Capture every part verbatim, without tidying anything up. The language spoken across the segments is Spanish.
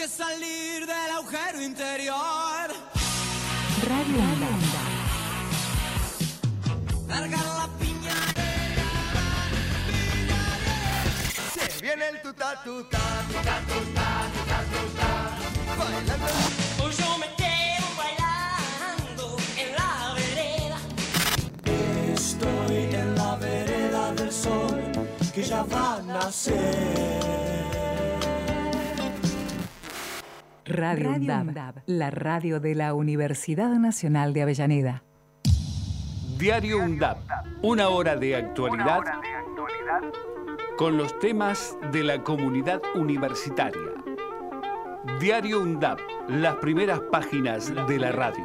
que salir del agujero interior. Radio UNDAB. Largar la piña. Se viene el tuta tuta, tuta tuta, tuta tuta, bailando. Hoy yo me quedo bailando en la vereda. Estoy en la vereda del sol que ya va a nacer. Radio UNDAB, la radio de la Universidad Nacional de Avellaneda. Diario UNDAB, una hora de actualidad con los temas de la comunidad universitaria. Diario UNDAB, las primeras páginas de la radio.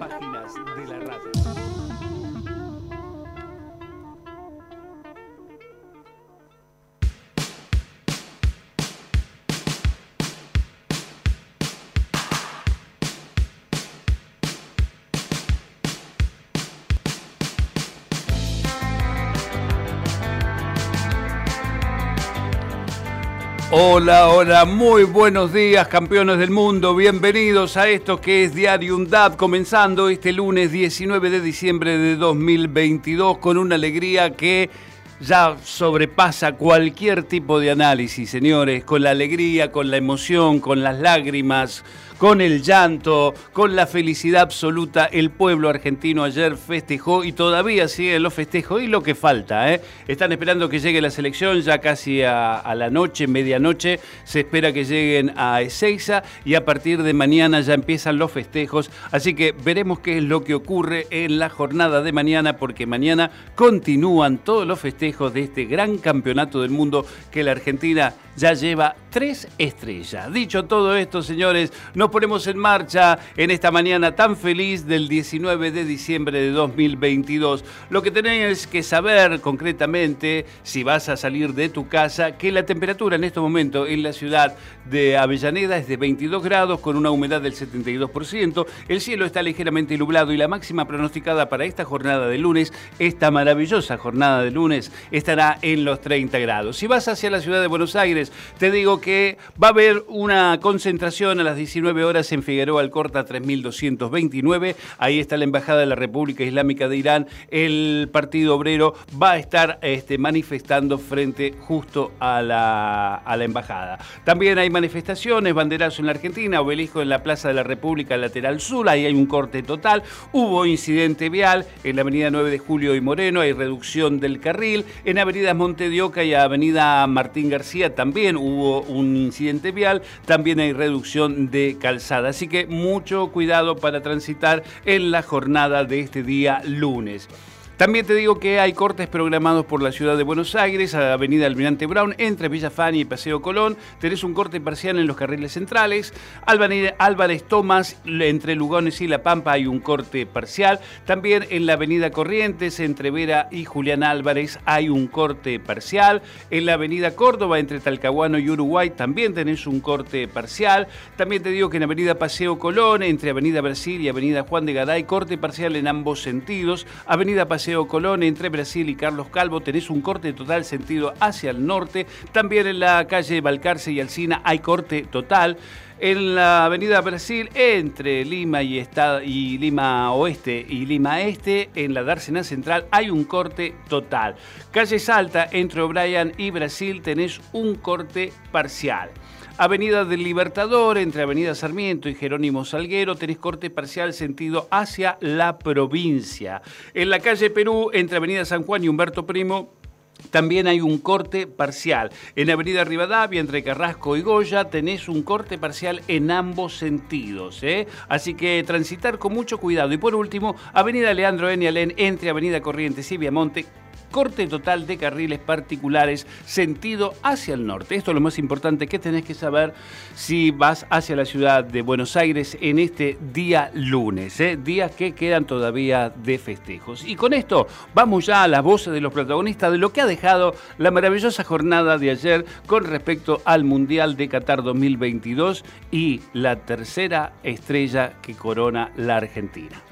Hola, hola, muy buenos días, campeones del mundo. Bienvenidos a esto que es Diario UNDAB, comenzando este lunes diecinueve de diciembre de dos mil veintidós con una alegría que ya sobrepasa cualquier tipo de análisis, señores, con la alegría, con la emoción, con las lágrimas, con el llanto, con la felicidad absoluta. El pueblo argentino ayer festejó y todavía siguen los festejos y lo que falta, ¿eh? Están esperando que llegue la selección ya casi a, a la noche, medianoche. Se espera que lleguen a Ezeiza y a partir de mañana ya empiezan los festejos. Así que veremos qué es lo que ocurre en la jornada de mañana, porque mañana continúan todos los festejos de este gran campeonato del mundo que la Argentina ya lleva tres estrellas. Dicho todo esto, señores, nos ponemos en marcha en esta mañana tan feliz del diecinueve de diciembre de dos mil veintidós. Lo que tenés que saber concretamente, si vas a salir de tu casa, que la temperatura en este momento en la ciudad de Avellaneda es de veintidós grados con una humedad del setenta y dos por ciento. El cielo está ligeramente nublado y la máxima pronosticada para esta jornada de lunes, esta maravillosa jornada de lunes, estará en los treinta grados. Si vas hacia la ciudad de Buenos Aires, te digo que va a haber una concentración a las diecinueve horas en Figueroa Alcorta tres mil doscientos veintinueve. Ahí está la Embajada de la República Islámica de Irán. El Partido Obrero va a estar este, manifestando frente justo a la, a la Embajada. También hay manifestaciones, banderazo en la Argentina, obelisco en la Plaza de la República lateral sur. Ahí hay un corte total. Hubo incidente vial en la avenida nueve de Julio y Moreno. Hay reducción del carril. En avenida Monte de Oca y avenida Martín García también hubo un incidente vial. También hay reducción de calzada. Así que mucho cuidado para transitar en la jornada de este día lunes. También te digo que hay cortes programados por la ciudad de Buenos Aires, a avenida Almirante Brown, entre Villa Fani y Paseo Colón. Tenés un corte parcial en los carriles centrales. Álvarez Tomás, entre Lugones y La Pampa, hay un corte parcial. También en la avenida Corrientes, entre Vera y Julián Álvarez, hay un corte parcial. En la avenida Córdoba, entre Talcahuano y Uruguay, también tenés un corte parcial. También te digo que en avenida Paseo Colón, entre avenida Brasil y avenida Juan de Garay, corte parcial en ambos sentidos. Avenida Paseo Colón, entre Brasil y Carlos Calvo, tenés un corte total sentido hacia el norte. También en la calle Balcarce y Alsina hay corte total. En la avenida Brasil, entre Lima y, Estado, y Lima Oeste y Lima Este, en la Dársena Central, hay un corte total. Calle Salta, entre O'Brien y Brasil, tenés un corte parcial. Avenida del Libertador, entre Avenida Sarmiento y Jerónimo Salguero, tenés corte parcial sentido hacia la provincia. En la calle Perú, entre Avenida San Juan y Humberto Primo, también hay un corte parcial. En Avenida Rivadavia, entre Carrasco y Goya, tenés un corte parcial en ambos sentidos, ¿eh? Así que transitar con mucho cuidado. Y por último, Avenida Leandro N. Alén, entre Avenida Corrientes y Viamonte, corte total de carriles particulares, sentido hacia el norte. Esto es lo más importante que tenés que saber si vas hacia la ciudad de Buenos Aires en este día lunes, ¿eh? Días que quedan todavía de festejos. Y con esto vamos ya a las voces de los protagonistas de lo que ha dejado la maravillosa jornada de ayer con respecto al Mundial de Qatar dos mil veintidós y la tercera estrella que corona la Argentina.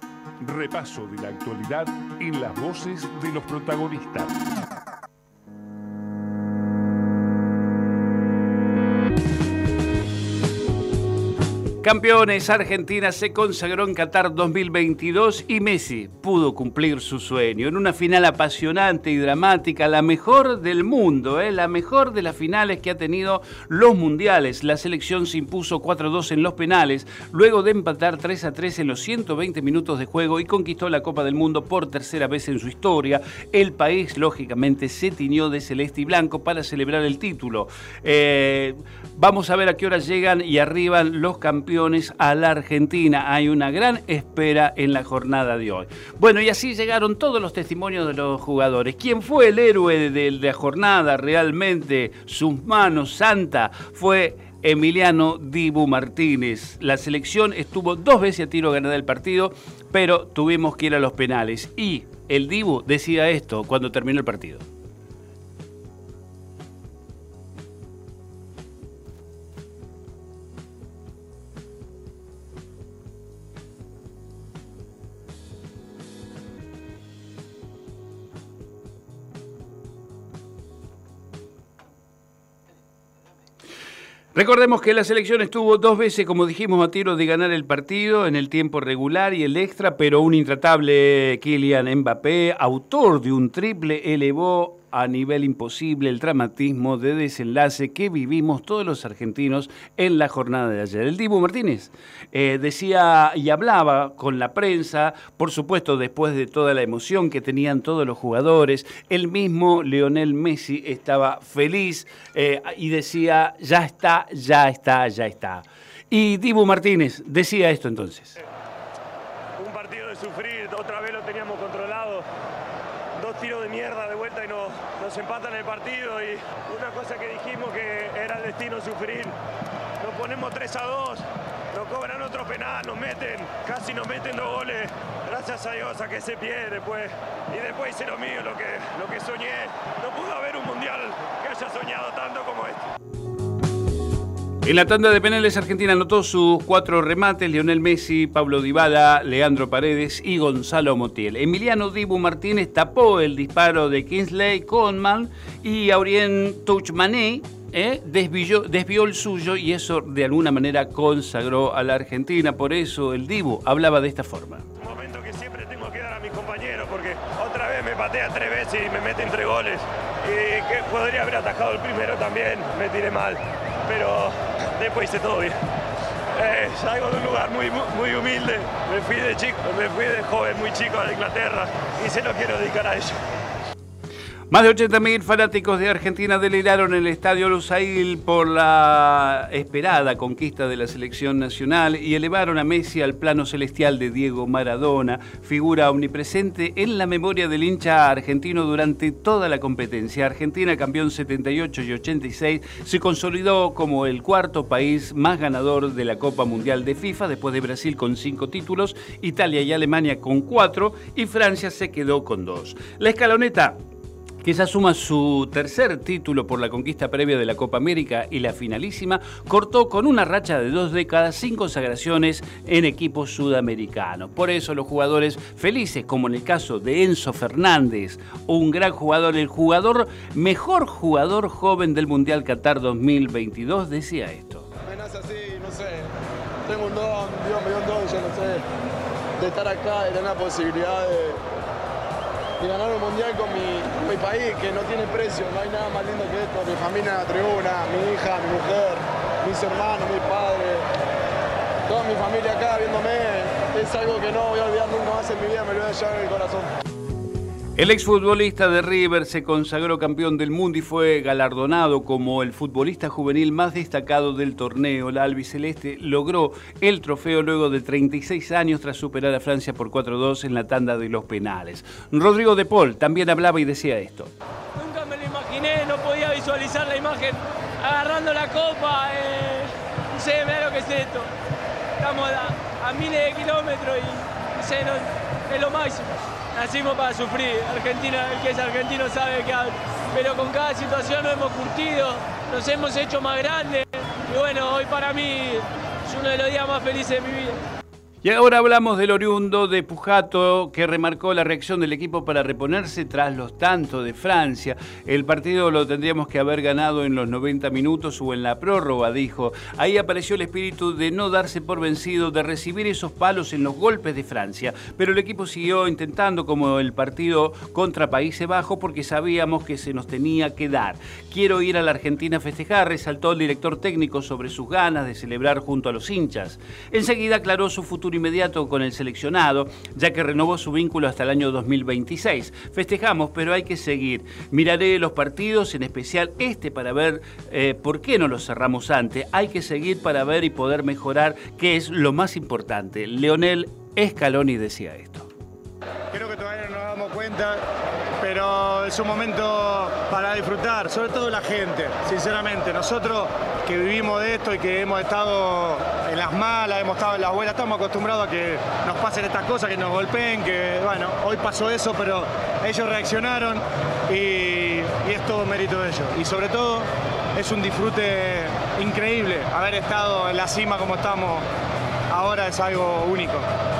Repaso de la actualidad en las voces de los protagonistas. Campeones, Argentina se consagró en Qatar dos mil veintidós y Messi pudo cumplir su sueño en una final apasionante y dramática, la mejor del mundo, ¿eh? la mejor de las finales que ha tenido los mundiales. La selección se impuso cuatro a dos en los penales, luego de empatar tres a tres en los ciento veinte minutos de juego y conquistó la Copa del Mundo por tercera vez en su historia. El país, lógicamente, se tiñó de celeste y blanco para celebrar el título. Eh, vamos a ver a qué hora llegan y arriban los campeones a la Argentina. Hay una gran espera en la jornada de hoy. Bueno, y así llegaron todos los testimonios de los jugadores. ¿Quién fue el héroe de la jornada realmente? Sus manos santa fue Emiliano Dibu Martínez. La selección estuvo dos veces a tiro ganar el partido, pero tuvimos que ir a los penales. Y el Dibu decía esto cuando terminó el partido. Recordemos que la selección estuvo dos veces, como dijimos, a tiro de ganar el partido en el tiempo regular y el extra, pero un intratable Kylian Mbappé, autor de un triple, elevó a nivel imposible el dramatismo de desenlace que vivimos todos los argentinos en la jornada de ayer. El Dibu Martínez eh, decía y hablaba con la prensa, por supuesto después de toda la emoción que tenían todos los jugadores. El mismo Lionel Messi estaba feliz eh, y decía, ya está, ya está, ya está. Y Dibu Martínez decía esto entonces. Un partido de sufrir, otra vez lo teníamos controlado. Dos tiros de mierda de vuelta y nos, nos empatan el partido, y una cosa que dijimos que era el destino sufrir. Nos ponemos tres a dos, nos cobran otro penal, nos meten, casi nos meten dos goles. Gracias a Dios a que se pierde después. Y después hice lo mío, lo que, lo que soñé. No pudo haber un mundial que haya soñado tanto como este. En la tanda de penales, Argentina anotó sus cuatro remates: Lionel Messi, Pablo Dybala, Leandro Paredes y Gonzalo Montiel. Emiliano Dibu Martínez tapó el disparo de Kingsley Coman y Aurélien Tchouameni eh, desvió, desvió el suyo, y eso de alguna manera consagró a la Argentina. Por eso el Dibu hablaba de esta forma. Un momento que siempre tengo que dar a mis compañeros, porque otra vez me patea tres veces y me meten tres goles. Y que podría haber atajado el primero también, me tiré mal. Pero después hice todo bien. Eh, salgo de un lugar muy, muy humilde. Me fui de chico, me fui de joven muy chico a Inglaterra y se lo quiero dedicar a ellos. Más de ochenta mil fanáticos de Argentina deliraron en el Estadio Lusail por la esperada conquista de la selección nacional y elevaron a Messi al plano celestial de Diego Maradona, figura omnipresente en la memoria del hincha argentino durante toda la competencia. Argentina, campeón setenta y ocho y ochenta y seis, se consolidó como el cuarto país más ganador de la Copa Mundial de FIFA, después de Brasil con cinco títulos, Italia y Alemania con cuatro, y Francia se quedó con dos. La escaloneta, que ya suma su tercer título por la conquista previa de la Copa América y la finalísima, cortó con una racha de dos décadas sin consagraciones en equipos sudamericanos. Por eso los jugadores felices, como en el caso de Enzo Fernández, un gran jugador, el jugador, mejor jugador joven del Mundial Qatar dos mil veintidós, decía esto. Me nace así, no sé, tengo un don, Dios me dio un don, yo no sé, de estar acá, de tener la posibilidad de... y ganar un mundial con mi, con mi país, que no tiene precio. No hay nada más lindo que esto. Mi familia en la tribuna, mi hija, mi mujer, mis hermanos, mi padre, toda mi familia acá viéndome. Es algo que no voy a olvidar nunca más en mi vida, me lo voy a llevar en el corazón. El exfutbolista de River se consagró campeón del mundo y fue galardonado como el futbolista juvenil más destacado del torneo. La albiceleste logró el trofeo luego de treinta y seis años tras superar a Francia por cuatro a dos en la tanda de los penales. Rodrigo de Paul también hablaba y decía esto. Nunca me lo imaginé, no podía visualizar la imagen agarrando la copa. Eh, no sé, mirá lo que es esto. Estamos a, a miles de kilómetros y no sé, no, es lo máximo. Nacimos para sufrir. Argentina, el que es argentino sabe que habla. Pero con cada situación nos hemos curtido, nos hemos hecho más grandes. Y bueno, hoy para mí es uno de los días más felices de mi vida. Y ahora hablamos del oriundo de Pujato, que remarcó la reacción del equipo para reponerse tras los tantos de Francia. El partido lo tendríamos que haber ganado en los noventa minutos o en la prórroga, dijo. Ahí apareció el espíritu de no darse por vencido, de recibir esos palos en los golpes de Francia. Pero el equipo siguió intentando como el partido contra Países Bajos porque sabíamos que se nos tenía que dar. Quiero ir a la Argentina a festejar, resaltó el director técnico sobre sus ganas de celebrar junto a los hinchas. Enseguida aclaró su futuro inmediato con el seleccionado, ya que renovó su vínculo hasta el año dos mil veintiséis. Festejamos, pero hay que seguir. Miraré los partidos, en especial este, para ver eh, por qué no los cerramos antes. Hay que seguir para ver y poder mejorar, que es lo más importante. Lionel Scaloni decía esto. Creo que todavía no nos damos cuenta, pero es un momento para disfrutar, sobre todo la gente, sinceramente. Nosotros que vivimos de esto y que hemos estado en las malas, hemos estado en las buenas, estamos acostumbrados a que nos pasen estas cosas, que nos golpeen, que bueno, hoy pasó eso, pero ellos reaccionaron y, y es todo mérito de ellos. Y sobre todo es un disfrute increíble haber estado en la cima como estamos ahora, es algo único.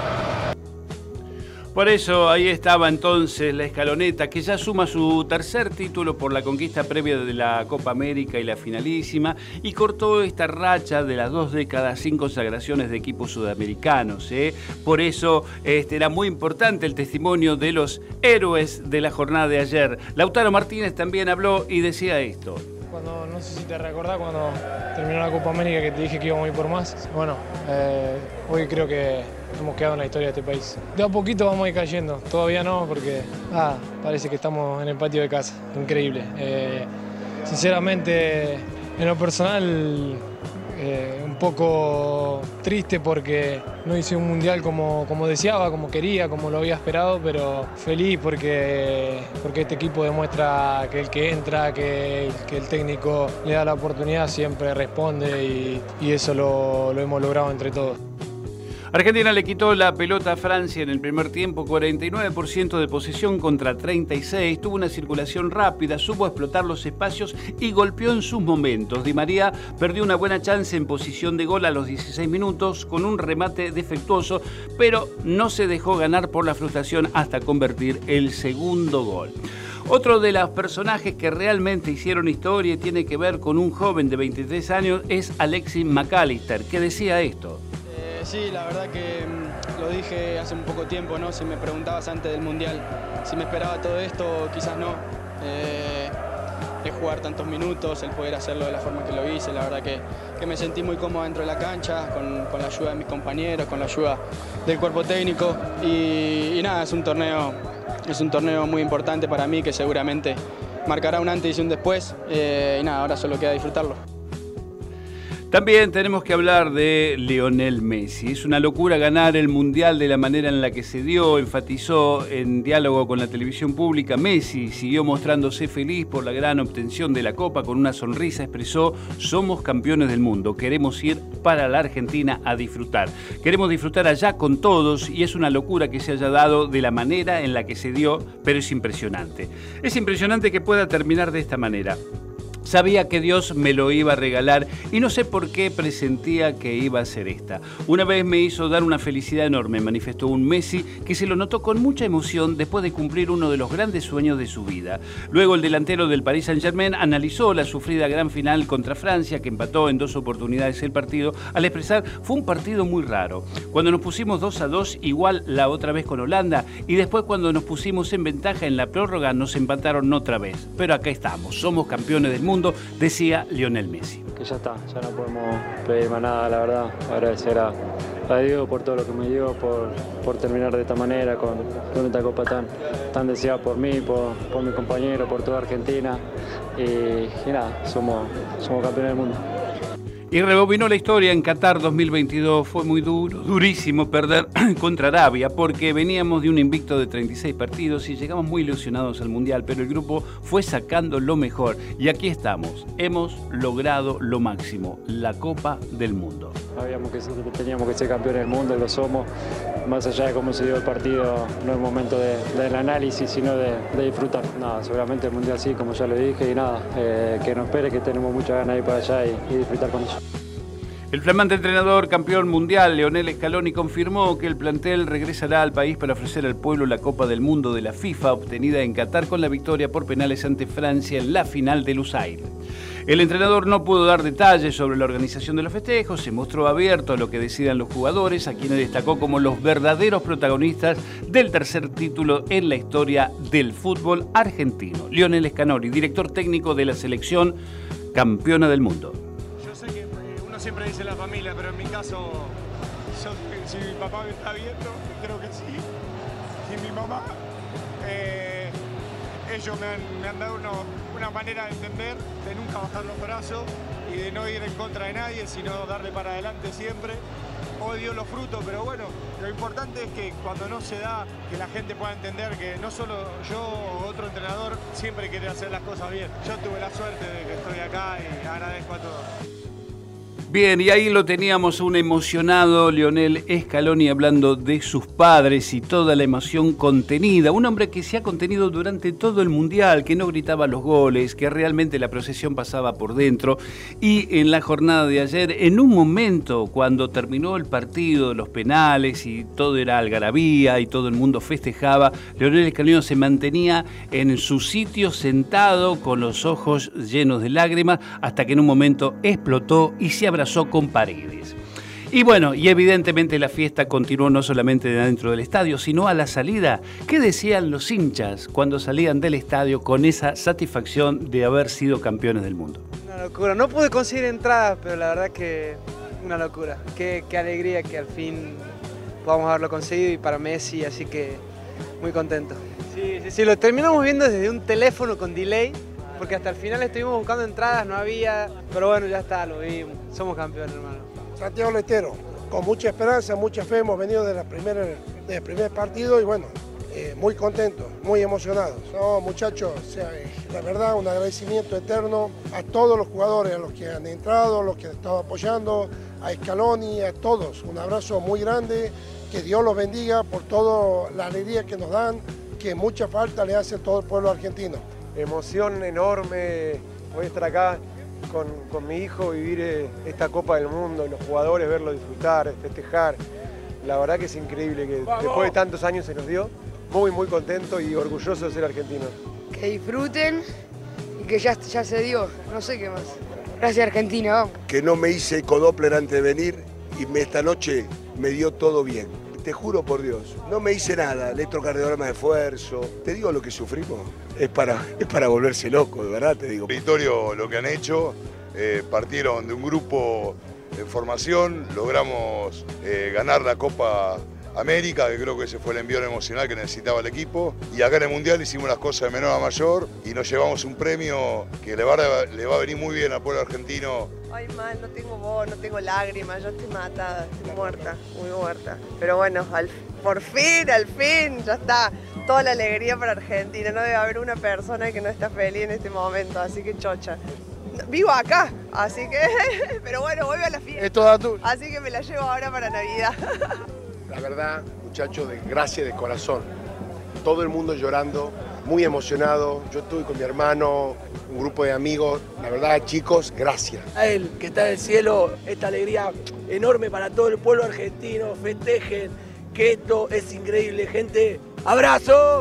Por eso ahí estaba entonces la escaloneta, que ya suma su tercer título por la conquista previa de la Copa América y la finalísima, y cortó esta racha de las dos décadas sin consagraciones de equipos sudamericanos. ¿eh? Por eso este, era muy importante el testimonio de los héroes de la jornada de ayer. Lautaro Martínez también habló y decía esto. Cuando, no sé si te recordás cuando terminó la Copa América que te dije que íbamos a ir por más. Bueno, eh, hoy creo que hemos quedado en la historia de este país. De a poquito vamos a ir cayendo, todavía no, porque ah, parece que estamos en el patio de casa, increíble. Eh, sinceramente, en lo personal, eh, un poco triste porque no hice un mundial como, como deseaba, como quería, como lo había esperado, pero feliz porque, porque este equipo demuestra que el que entra, que, que el técnico le da la oportunidad, siempre responde y, y eso lo, lo hemos logrado entre todos. Argentina le quitó la pelota a Francia en el primer tiempo, cuarenta y nueve por ciento de posesión contra treinta y seis, tuvo una circulación rápida, supo explotar los espacios y golpeó en sus momentos. Di María perdió una buena chance en posición de gol a los dieciséis minutos con un remate defectuoso, pero no se dejó ganar por la frustración hasta convertir el segundo gol. Otro de los personajes que realmente hicieron historia y tiene que ver con un joven de veintitrés años es Alexis McAllister, que decía esto. Sí, la verdad que lo dije hace un poco tiempo, ¿no? Si me preguntabas antes del Mundial si me esperaba todo esto, quizás no. Eh, el jugar tantos minutos, el poder hacerlo de la forma que lo hice, la verdad que, que me sentí muy cómodo dentro de la cancha, con, con la ayuda de mis compañeros, con la ayuda del cuerpo técnico. Y, y nada, es un torneo, es un torneo muy importante para mí que seguramente marcará un antes y un después. Eh, y nada, ahora solo queda disfrutarlo. También tenemos que hablar de Lionel Messi. Es una locura ganar el Mundial de la manera en la que se dio, enfatizó en diálogo con la televisión pública. Messi siguió mostrándose feliz por la gran obtención de la Copa. Con una sonrisa expresó: somos campeones del mundo, queremos ir para la Argentina a disfrutar. Queremos disfrutar allá con todos y es una locura que se haya dado de la manera en la que se dio, pero es impresionante. Es impresionante que pueda terminar de esta manera. Sabía que Dios me lo iba a regalar y no sé por qué presentía que iba a ser esta. Una vez me hizo dar una felicidad enorme, manifestó un Messi que se lo notó con mucha emoción después de cumplir uno de los grandes sueños de su vida. Luego el delantero del Paris Saint-Germain analizó la sufrida gran final contra Francia, que empató en dos oportunidades el partido, al expresar: fue un partido muy raro. Cuando nos pusimos dos a dos, igual la otra vez con Holanda, y después cuando nos pusimos en ventaja en la prórroga nos empataron otra vez. Pero acá estamos, somos campeones del mundo, decía Lionel Messi. Que ya está, ya no podemos pedir más nada, la verdad. Agradecer a, a Dios por todo lo que me dio, por, por terminar de esta manera, con, con esta copa tan, tan deseada por mí, por, por mi compañero, por toda Argentina. Y, y nada, somos, somos campeones del mundo. Y rebobinó la historia en Qatar dos mil veintidós. Fue muy duro, durísimo perder contra Arabia porque veníamos de un invicto de treinta y seis partidos y llegamos muy ilusionados al Mundial, pero el grupo fue sacando lo mejor. Y aquí estamos, hemos logrado lo máximo, la Copa del Mundo. Sabíamos que teníamos que ser campeones del mundo y lo somos. Más allá de cómo se dio el partido, no es momento de, del análisis, sino de, de disfrutar. Nada, seguramente el Mundial sí, como ya le dije, y nada, eh, que nos espere, que tenemos muchas ganas de ir para allá y, y disfrutar con ellos. El flamante entrenador campeón mundial Lionel Scaloni confirmó que el plantel regresará al país para ofrecer al pueblo la Copa del Mundo de la FIFA obtenida en Qatar con la victoria por penales ante Francia en la final de Lusail. El entrenador no pudo dar detalles sobre la organización de los festejos, se mostró abierto a lo que decidan los jugadores, a quienes destacó como los verdaderos protagonistas del tercer título en la historia del fútbol argentino. Lionel Scaloni, director técnico de la selección campeona del mundo. Yo sé que uno siempre dice la familia, pero en mi caso, yo, si mi papá me está viendo, creo que sí, y mi mamá, eh, ellos me han, me han dado uno, una manera de entender, de nunca bajar los brazos y de no ir en contra de nadie, sino darle para adelante siempre. Hoy dio los frutos, pero bueno, lo importante es que cuando no se da, que la gente pueda entender que no solo yo o otro entrenador siempre quiere hacer las cosas bien. Yo tuve la suerte de que estoy acá y agradezco a todos. Bien, y ahí lo teníamos, un emocionado Lionel Scaloni hablando de sus padres y toda la emoción contenida. Un hombre que se ha contenido durante todo el Mundial, que no gritaba los goles, que realmente la procesión pasaba por dentro. Y en la jornada de ayer, en un momento, cuando terminó el partido, los penales y todo era algarabía y todo el mundo festejaba, Lionel Scaloni se mantenía en su sitio sentado con los ojos llenos de lágrimas hasta que en un momento explotó y se abrazó con Paredes. Y bueno, y evidentemente la fiesta continuó no solamente dentro del estadio, sino a la salida. ¿Qué decían los hinchas cuando salían del estadio con esa satisfacción de haber sido campeones del mundo? Una locura, no pude conseguir entradas, pero la verdad que una locura. Qué, qué alegría que al fin podamos haberlo conseguido y para Messi, así que muy contento. Sí, sí, sí, lo terminamos viendo desde un teléfono con delay, porque hasta el final estuvimos buscando entradas, no había, pero bueno, ya está, lo vimos, somos campeones, hermano. Santiago del Estero, con mucha esperanza, mucha fe, hemos venido desde primer, el primer partido y bueno, eh, muy contentos, muy emocionados. No, muchachos, o sea, eh, la verdad, un agradecimiento eterno a todos los jugadores, a los que han entrado, a los que han estado apoyando, a Scaloni, a todos. Un abrazo muy grande, que Dios los bendiga por toda la alegría que nos dan, que mucha falta le hace a todo el pueblo argentino. Emoción enorme, voy a estar acá con, con mi hijo, vivir eh, esta Copa del Mundo, los jugadores, verlo disfrutar, festejar. La verdad que es increíble que ¡vamos! Después de tantos años se nos dio, muy muy contento y orgulloso de ser argentino. Que disfruten y que ya, ya se dio, no sé qué más. Gracias Argentina, vamos. Que no me hice ecodoppler antes de venir y me, esta noche me dio todo bien. Te juro por Dios, no me hice nada, electrocardiograma de esfuerzo. Te digo lo que sufrimos, es para, es para volverse loco, de verdad te digo. Meritorio lo que han hecho, eh, partieron de un grupo en formación, logramos eh, ganar la Copa América, que creo que ese fue el envío emocional que necesitaba el equipo. Y acá en el Mundial hicimos las cosas de menor a mayor y nos llevamos un premio que le va a, le va a venir muy bien al pueblo argentino. Ay, mal, no tengo voz, no tengo lágrimas, yo estoy matada, estoy muerta, muy muerta. Pero bueno, al, por fin, al fin, ya está. Toda la alegría para Argentina, no debe haber una persona que no está feliz en este momento, así que chocha. Vivo acá, así que, pero bueno, vuelvo a la fiesta. Es toda tuya. Así que me la llevo ahora para Navidad. La verdad, muchachos, de gracia de corazón. Todo el mundo llorando, muy emocionado. Yo estuve con mi hermano, un grupo de amigos. La verdad, chicos, gracias. A él, que está en el cielo, esta alegría enorme para todo el pueblo argentino. Festejen, que esto es increíble, gente. ¡Abrazo!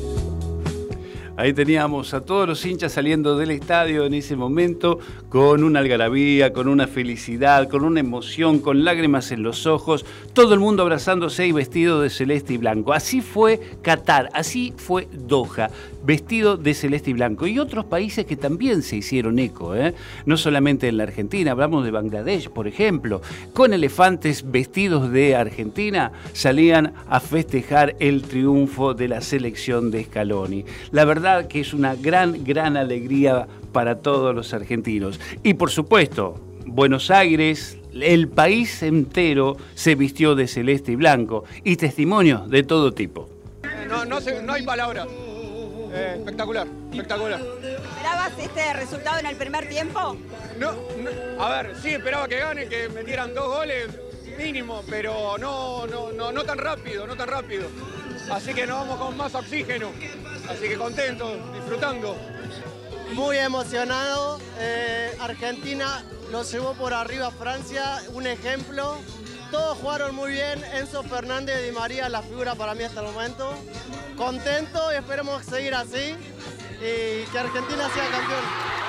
Ahí teníamos a todos los hinchas saliendo del estadio en ese momento con una algarabía, con una felicidad, con una emoción, con lágrimas en los ojos, todo el mundo abrazándose y vestido de celeste y blanco. Así fue Qatar, así fue Doha, vestido de celeste y blanco. Y otros países que también se hicieron eco, ¿eh? No solamente en la Argentina, hablamos de Bangladesh, por ejemplo, con elefantes vestidos de Argentina salían a festejar el triunfo de la selección de Scaloni. La verdad que es una gran, gran alegría para todos los argentinos. Y por supuesto, Buenos Aires, el país entero se vistió de celeste y blanco y testimonios de todo tipo. No, no, se, no hay palabras. Eh, espectacular, espectacular. ¿Esperabas este resultado en el primer tiempo? No, no, a ver, sí esperaba que gane, que metieran dos goles mínimo, pero no, no, no, no tan rápido, no tan rápido. Así que nos vamos con más oxígeno. Así que contento, disfrutando. Muy emocionado. Eh, Argentina lo llevó por arriba a Francia, un ejemplo. Todos jugaron muy bien, Enzo Fernández y Di María, la figura para mí hasta el momento. Contento y esperemos seguir así y que Argentina sea campeón.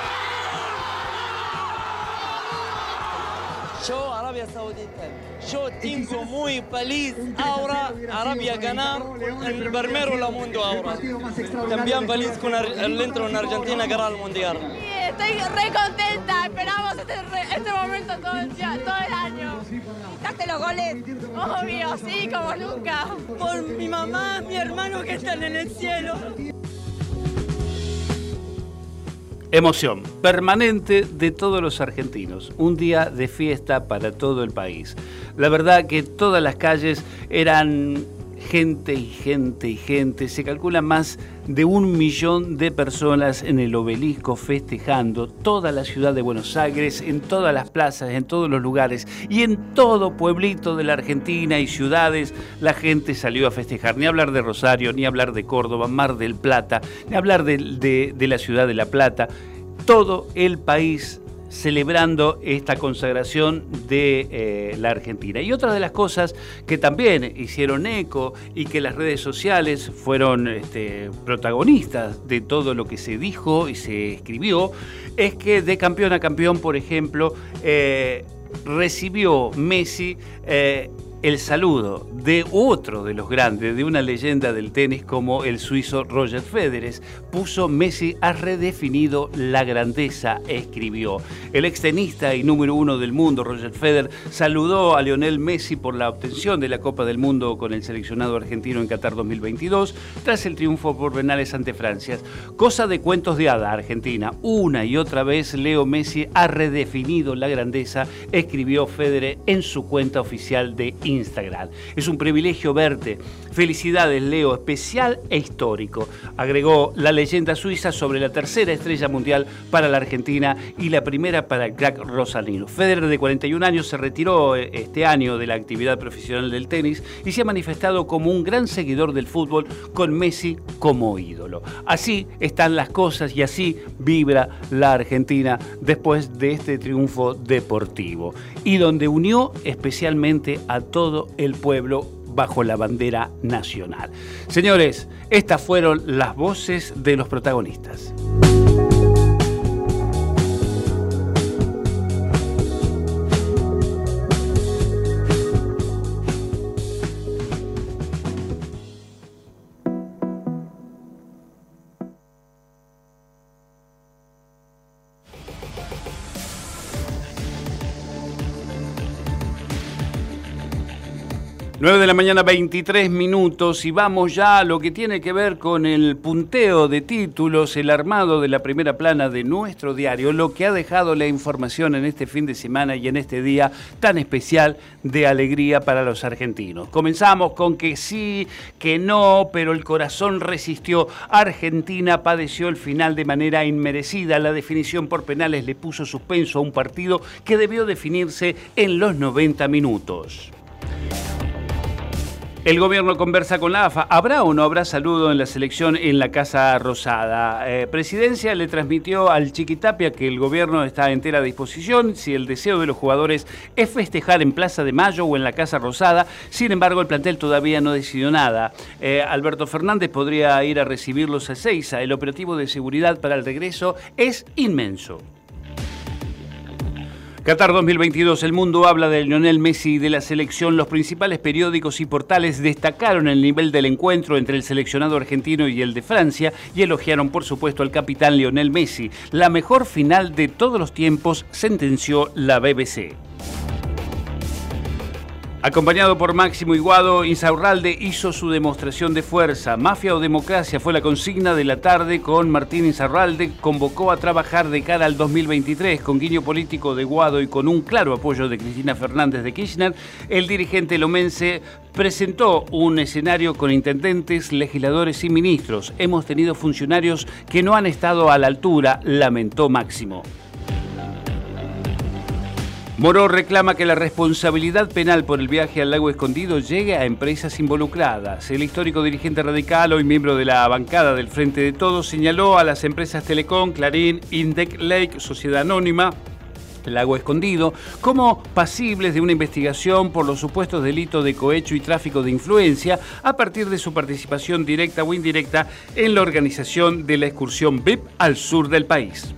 Yo, Arabia Saudita, yo tengo muy feliz ahora Arabia ganar el primero del mundo ahora. También feliz con el entro en Argentina ganar el mundial. Sí, estoy re contenta, esperamos este, este momento todo el, todo el año. ¿Gritaste los goles? Obvio, sí, como nunca. Por mi mamá, mi hermano que están en el cielo. Emoción permanente de todos los argentinos, un día de fiesta para todo el país. La verdad que todas las calles eran gente y gente y gente. Se calcula más de un millón de personas en el Obelisco festejando, toda la ciudad de Buenos Aires, en todas las plazas, en todos los lugares y en todo pueblito de la Argentina y ciudades la gente salió a festejar. Ni hablar de Rosario, ni hablar de Córdoba, Mar del Plata, ni hablar de, de, de la ciudad de La Plata. Todo el país celebrando esta consagración de eh, la Argentina. Y otra de las cosas que también hicieron eco y que las redes sociales fueron este, protagonistas de todo lo que se dijo y se escribió, es que de campeón a campeón, por ejemplo, eh, recibió Messi eh, el saludo de otro de los grandes, de una leyenda del tenis como el suizo Roger Federer. Puso: Messi ha redefinido la grandeza, escribió. El extenista y número uno del mundo, Roger Federer, saludó a Lionel Messi por la obtención de la Copa del Mundo con el seleccionado argentino en Qatar dos mil veintidós, tras el triunfo por penales ante Francia. Cosa de cuentos de hada, Argentina. Una y otra vez Leo Messi ha redefinido la grandeza, escribió Federer en su cuenta oficial de Instagram. Es un privilegio verte. Felicidades, Leo, especial e histórico, agregó la leyenda suiza sobre la tercera estrella mundial para la Argentina y la primera para el crack rosarino. Federer, de cuarenta y un años, se retiró este año de la actividad profesional del tenis y se ha manifestado como un gran seguidor del fútbol, con Messi como ídolo. Así están las cosas y así vibra la Argentina después de este triunfo deportivo, y donde unió especialmente a todo el pueblo bajo la bandera nacional. Señores, estas fueron las voces de los protagonistas. nueve de la mañana, veintitrés minutos, y vamos ya a lo que tiene que ver con el punteo de títulos, el armado de la primera plana de nuestro diario, lo que ha dejado la información en este fin de semana y en este día tan especial de alegría para los argentinos. Comenzamos con que sí, que no, pero el corazón resistió. Argentina padeció el final de manera inmerecida. La definición por penales le puso suspenso a un partido que debió definirse en los noventa minutos. El gobierno conversa con la A F A. ¿Habrá o no habrá saludo en la selección en la Casa Rosada? Eh, Presidencia le transmitió al Chiquitapia que el gobierno está a entera disposición si el deseo de los jugadores es festejar en Plaza de Mayo o en la Casa Rosada. Sin embargo, el plantel todavía no decidió nada. Eh, Alberto Fernández podría ir a recibirlos a Ezeiza. El operativo de seguridad para el regreso es inmenso. Qatar dos mil veintidós, el mundo habla de Lionel Messi y de la selección. Los principales periódicos y portales destacaron el nivel del encuentro entre el seleccionado argentino y el de Francia y elogiaron, por supuesto, al capitán Lionel Messi. La mejor final de todos los tiempos, sentenció la B B C. Acompañado por Máximo Iguado, Insaurralde hizo su demostración de fuerza. Mafia o democracia fue la consigna de la tarde con Martín Insaurralde. Convocó a trabajar de cara al dos mil veintitrés con guiño político de Guado y con un claro apoyo de Cristina Fernández de Kirchner. El dirigente lomense presentó un escenario con intendentes, legisladores y ministros. Hemos tenido funcionarios que no han estado a la altura, lamentó Máximo. Moró reclama que la responsabilidad penal por el viaje al lago Escondido llegue a empresas involucradas. El histórico dirigente radical, hoy miembro de la bancada del Frente de Todos, señaló a las empresas Telecom, Clarín, Indec Lake, Sociedad Anónima, Lago Escondido, como pasibles de una investigación por los supuestos delitos de cohecho y tráfico de influencia a partir de su participación directa o indirecta en la organización de la excursión V I P al sur del país.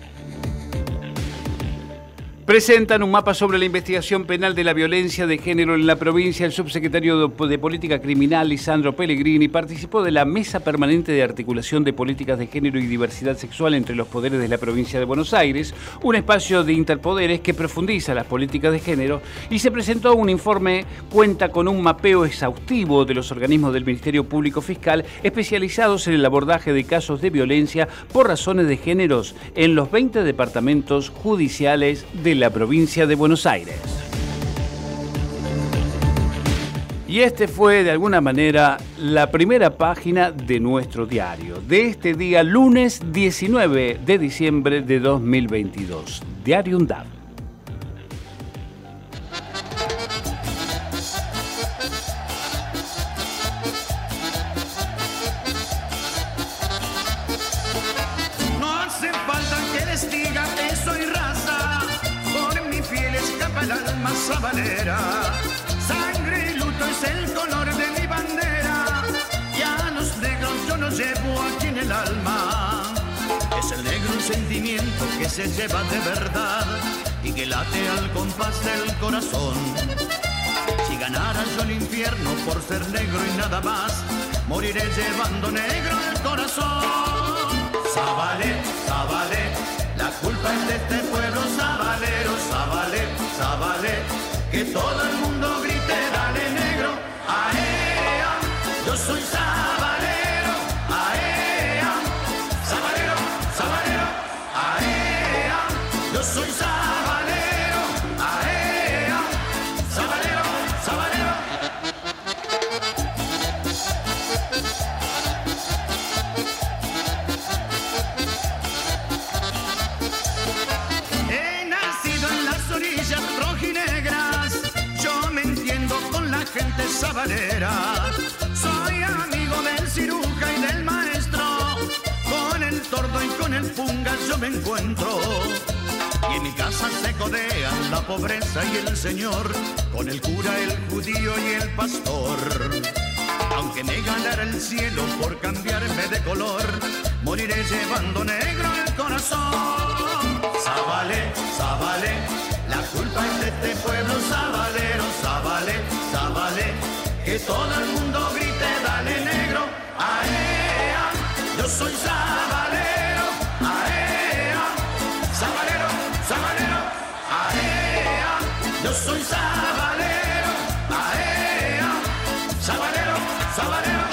Presentan un mapa sobre la investigación penal de la violencia de género en la provincia. El subsecretario de Política Criminal, Lisandro Pellegrini, participó de la Mesa Permanente de Articulación de Políticas de Género y Diversidad Sexual entre los poderes de la provincia de Buenos Aires, un espacio de interpoderes que profundiza las políticas de género, y se presentó un informe. Cuenta con un mapeo exhaustivo de los organismos del Ministerio Público Fiscal especializados en el abordaje de casos de violencia por razones de géneros en los veinte departamentos judiciales de la provincia de Buenos Aires. Y este fue, de alguna manera, la primera página de nuestro diario, de este día, lunes diecinueve de diciembre de dos mil veintidós. Diario UNDAV. No hace falta que les diga que soy raza, por mi piel escapa el alma sabanera. Sangre y luto es el color de mi bandera, y a los negros yo los llevo aquí en el alma. Es el negro un sentimiento que se lleva de verdad y que late al compás del corazón. Si ganara yo el infierno por ser negro y nada más, moriré llevando negro el corazón. Zabalé, Zabalé, la culpa es de este pueblo sabalero. Zabalé, Zabalé, que todo el mundo grite, dale negro, aea, yo soy sabalero, aea, sabalero, sabalero, aea, yo soy sabalero, aea, sabalero, sabalero. He nacido en las orillas rojinegras, yo me entiendo con la gente sabalera. Soy amigo del ciruja y del maestro, con el tordo y con el punga yo me encuentro. Y en mi casa se codean la pobreza y el señor, con el cura, el judío y el pastor. Aunque me ganara el cielo por cambiarme de color, moriré llevando negro el corazón. Zabalé, Zabalé, la culpa es de este pueblo sabalero. Zabalé, Zabalé, que todo el mundo grite, dale negro, aea, yo soy sabalero, aea, sabalero, sabalero, aea, yo soy sabalero, aea, sabalero, sabalero.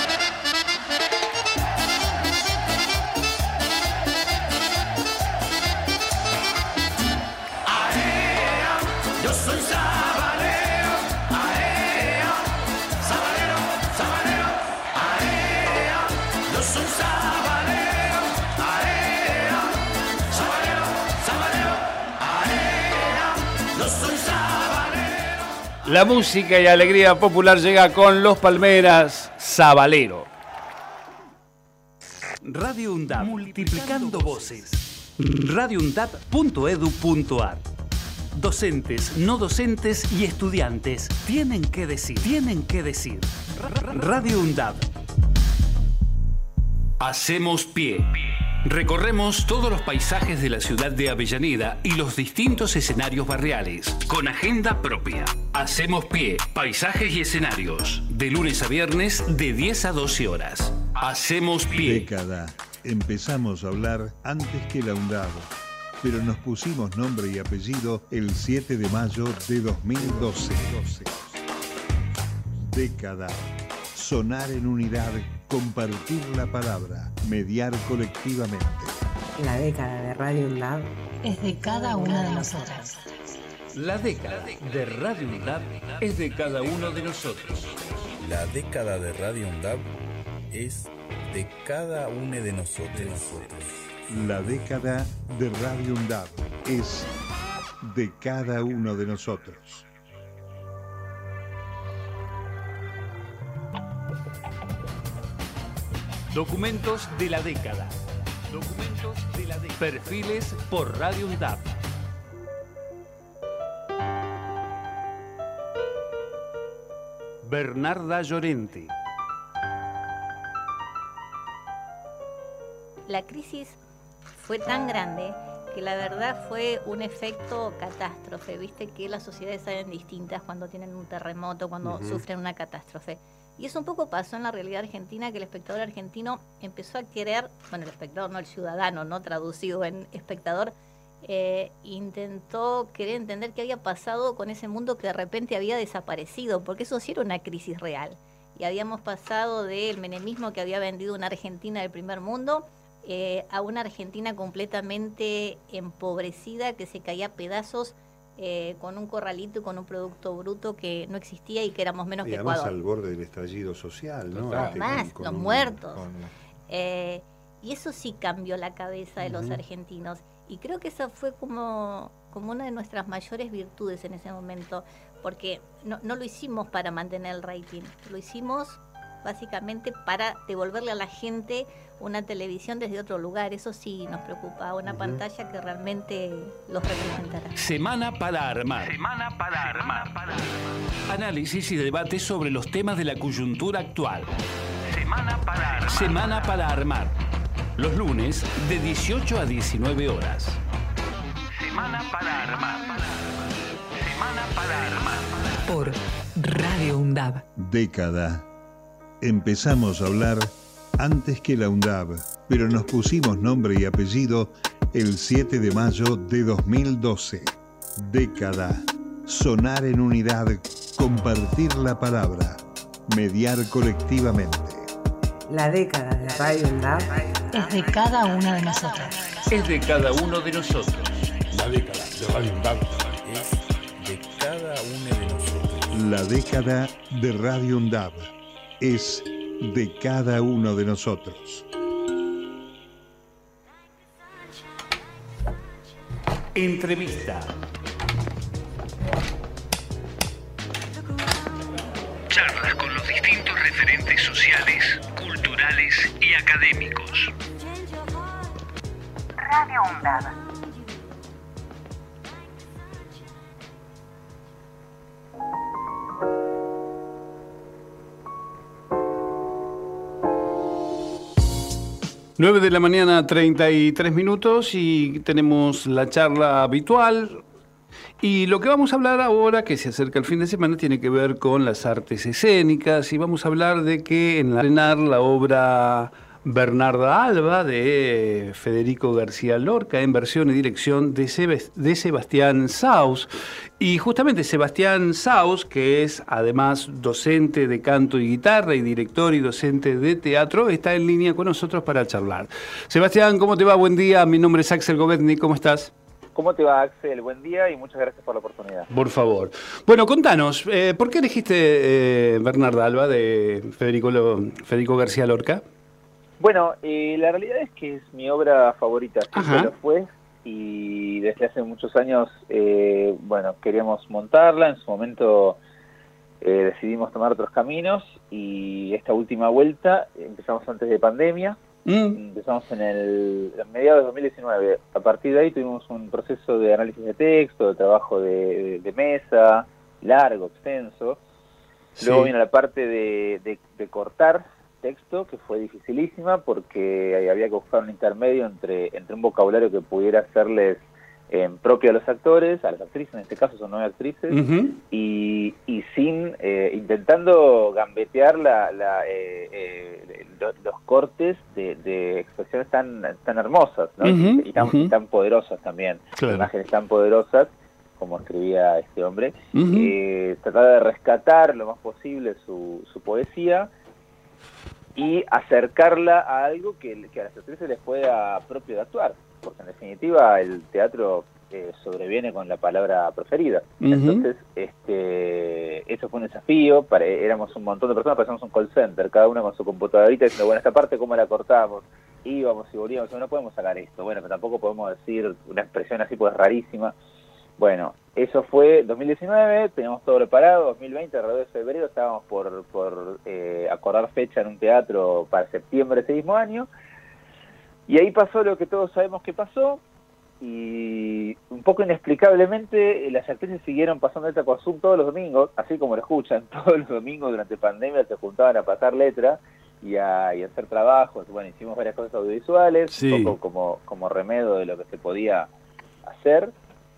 Aea, yo soy sabalero, aea, sabalero, sabalero, aea, yo soy sabalero, aea, sabalero, sabalero, aea, yo soy sabalero. La música y alegría popular llega con Los Palmeras, Sabalero. Radio UNDAV, multiplicando voces. radio undab punto edu punto ar. Docentes, no docentes y estudiantes tienen que decir, tienen que decir. Radio UNDAV. Hacemos pie. Recorremos todos los paisajes de la ciudad de Avellaneda y los distintos escenarios barriales, con agenda propia. Hacemos pie, paisajes y escenarios, de lunes a viernes de diez a doce horas. Hacemos pie. Década. Empezamos a hablar antes que la UNDAV, pero nos pusimos nombre y apellido el siete de mayo de dos mil doce. Década. Sonar en unidad, compartir la palabra, mediar colectivamente. La década de Radio UNDAV es de cada una de nosotras. La década de Radio UNDAV es de cada uno de nosotros. La década de Radio UNDAV es de cada uno de nosotros. La década de Radio UNDAV es de cada uno de nosotros. Documentos de la década. Documentos de la década. Perfiles por Radio UNDAV. Bernarda Llorente. La crisis fue tan grande que la verdad fue un efecto catástrofe. Viste que las sociedades salen distintas cuando tienen un terremoto, cuando uh-huh. sufren una catástrofe. Y eso un poco pasó en la realidad argentina, que el espectador argentino empezó a querer, bueno, el espectador, no el ciudadano, no traducido en espectador, eh, intentó querer entender qué había pasado con ese mundo que de repente había desaparecido, porque eso sí era una crisis real. Y habíamos pasado del menemismo que había vendido una Argentina del primer mundo eh, a una Argentina completamente empobrecida que se caía a pedazos eh, con un corralito y con un producto bruto que no existía y que éramos menos y que además Ecuador. al borde del estallido social, ¿no? Además, Este, con, los con, muertos. Con... Eh, y eso sí cambió la cabeza de uh-huh. los argentinos. Y creo que esa fue como, como una de nuestras mayores virtudes en ese momento, porque no, no lo hicimos para mantener el rating, lo hicimos básicamente para devolverle a la gente una televisión desde otro lugar. Eso sí nos preocupa, una uh-huh. pantalla que realmente los representara. Semana para armar. Semana para armar. Para armar. Análisis y debate sobre los temas de la coyuntura actual. Semana para armar. Semana para armar. Los lunes de dieciocho a diecinueve horas. Semana para armar. Semana para armar. Por Radio UNDAB. Década. Empezamos a hablar antes que la UNDAB, pero nos pusimos nombre y apellido el siete de mayo de dos mil doce. Década. Sonar en unidad, compartir la palabra, mediar colectivamente. La década de Radio UNDAB es de cada uno de nosotros. Es de cada uno de nosotros. La década de Radio UNDAB es de cada uno de nosotros. La década de Radio UNDAB es de cada uno de nosotros. Entrevista. Charlas con los distintos referentes sociales, culturales y académicos. Radio UNDAB. nueve de la mañana, treinta y tres minutos, y tenemos la charla habitual. Y lo que vamos a hablar ahora, que se acerca el fin de semana, tiene que ver con las artes escénicas, y vamos a hablar de que en la estrenar la obra Bernarda Alba de Federico García Lorca en versión y dirección de, Seb- de Sebastián Saus. Y justamente Sebastián Saus, que es además docente de canto y guitarra y director y docente de teatro, está en línea con nosotros para charlar. Sebastián, ¿cómo te va? Buen día, mi nombre es Axel Govetny, ¿cómo estás? ¿Cómo te va, Axel? Buen día y muchas gracias por la oportunidad. Por favor. Bueno, contanos, eh, ¿por qué elegiste eh, Bernarda Alba de Federico, Lo- Federico García Lorca? Bueno, eh, la realidad es que es mi obra favorita, siempre lo fue, y desde hace muchos años, eh, bueno, queríamos montarla. En su momento eh, decidimos tomar otros caminos, y esta última vuelta empezamos antes de pandemia. Mm. Empezamos en el en mediados de dos mil diecinueve. A partir de ahí tuvimos un proceso de análisis de texto, de trabajo de, de, de mesa, largo, extenso. Sí. Luego vino la parte de, de, de cortar texto, que fue dificilísima porque había que buscar un intermedio entre, entre un vocabulario que pudiera hacerles eh, propio a los actores, a las actrices, en este caso son nueve actrices, uh-huh. y, y sin, eh, intentando gambetear la, la, eh, eh, los, los cortes de, de expresiones tan, tan hermosas, ¿no? Uh-huh. y, y, tan, uh-huh. y tan poderosas también, claro. Imágenes tan poderosas, como escribía este hombre, uh-huh. eh, tratar de rescatar lo más posible su, su poesía, y acercarla a algo que, que a las actrices les fuera propio de actuar, porque en definitiva el teatro eh, sobreviene con la palabra preferida. Uh-huh. Entonces, este, eso fue un desafío. Para, éramos un montón de personas, parecíamos un call center, cada una con su computadorita diciendo, bueno, esta parte cómo la cortamos, íbamos y volvíamos, no podemos sacar esto, bueno, pero tampoco podemos decir una expresión así, pues rarísima. Bueno, eso fue dos mil diecinueve, teníamos todo preparado. Dos mil veinte, alrededor de febrero, estábamos por, por eh, acordar fecha en un teatro para septiembre de ese mismo año, y ahí pasó lo que todos sabemos que pasó. y un poco inexplicablemente las actrices siguieron pasando esta por Zoom todos los domingos, así como lo escuchan, todos los domingos durante pandemia se juntaban a pasar letra y a, y a hacer trabajos. Bueno, hicimos varias cosas audiovisuales, sí. un poco como, como remedio de lo que se podía hacer.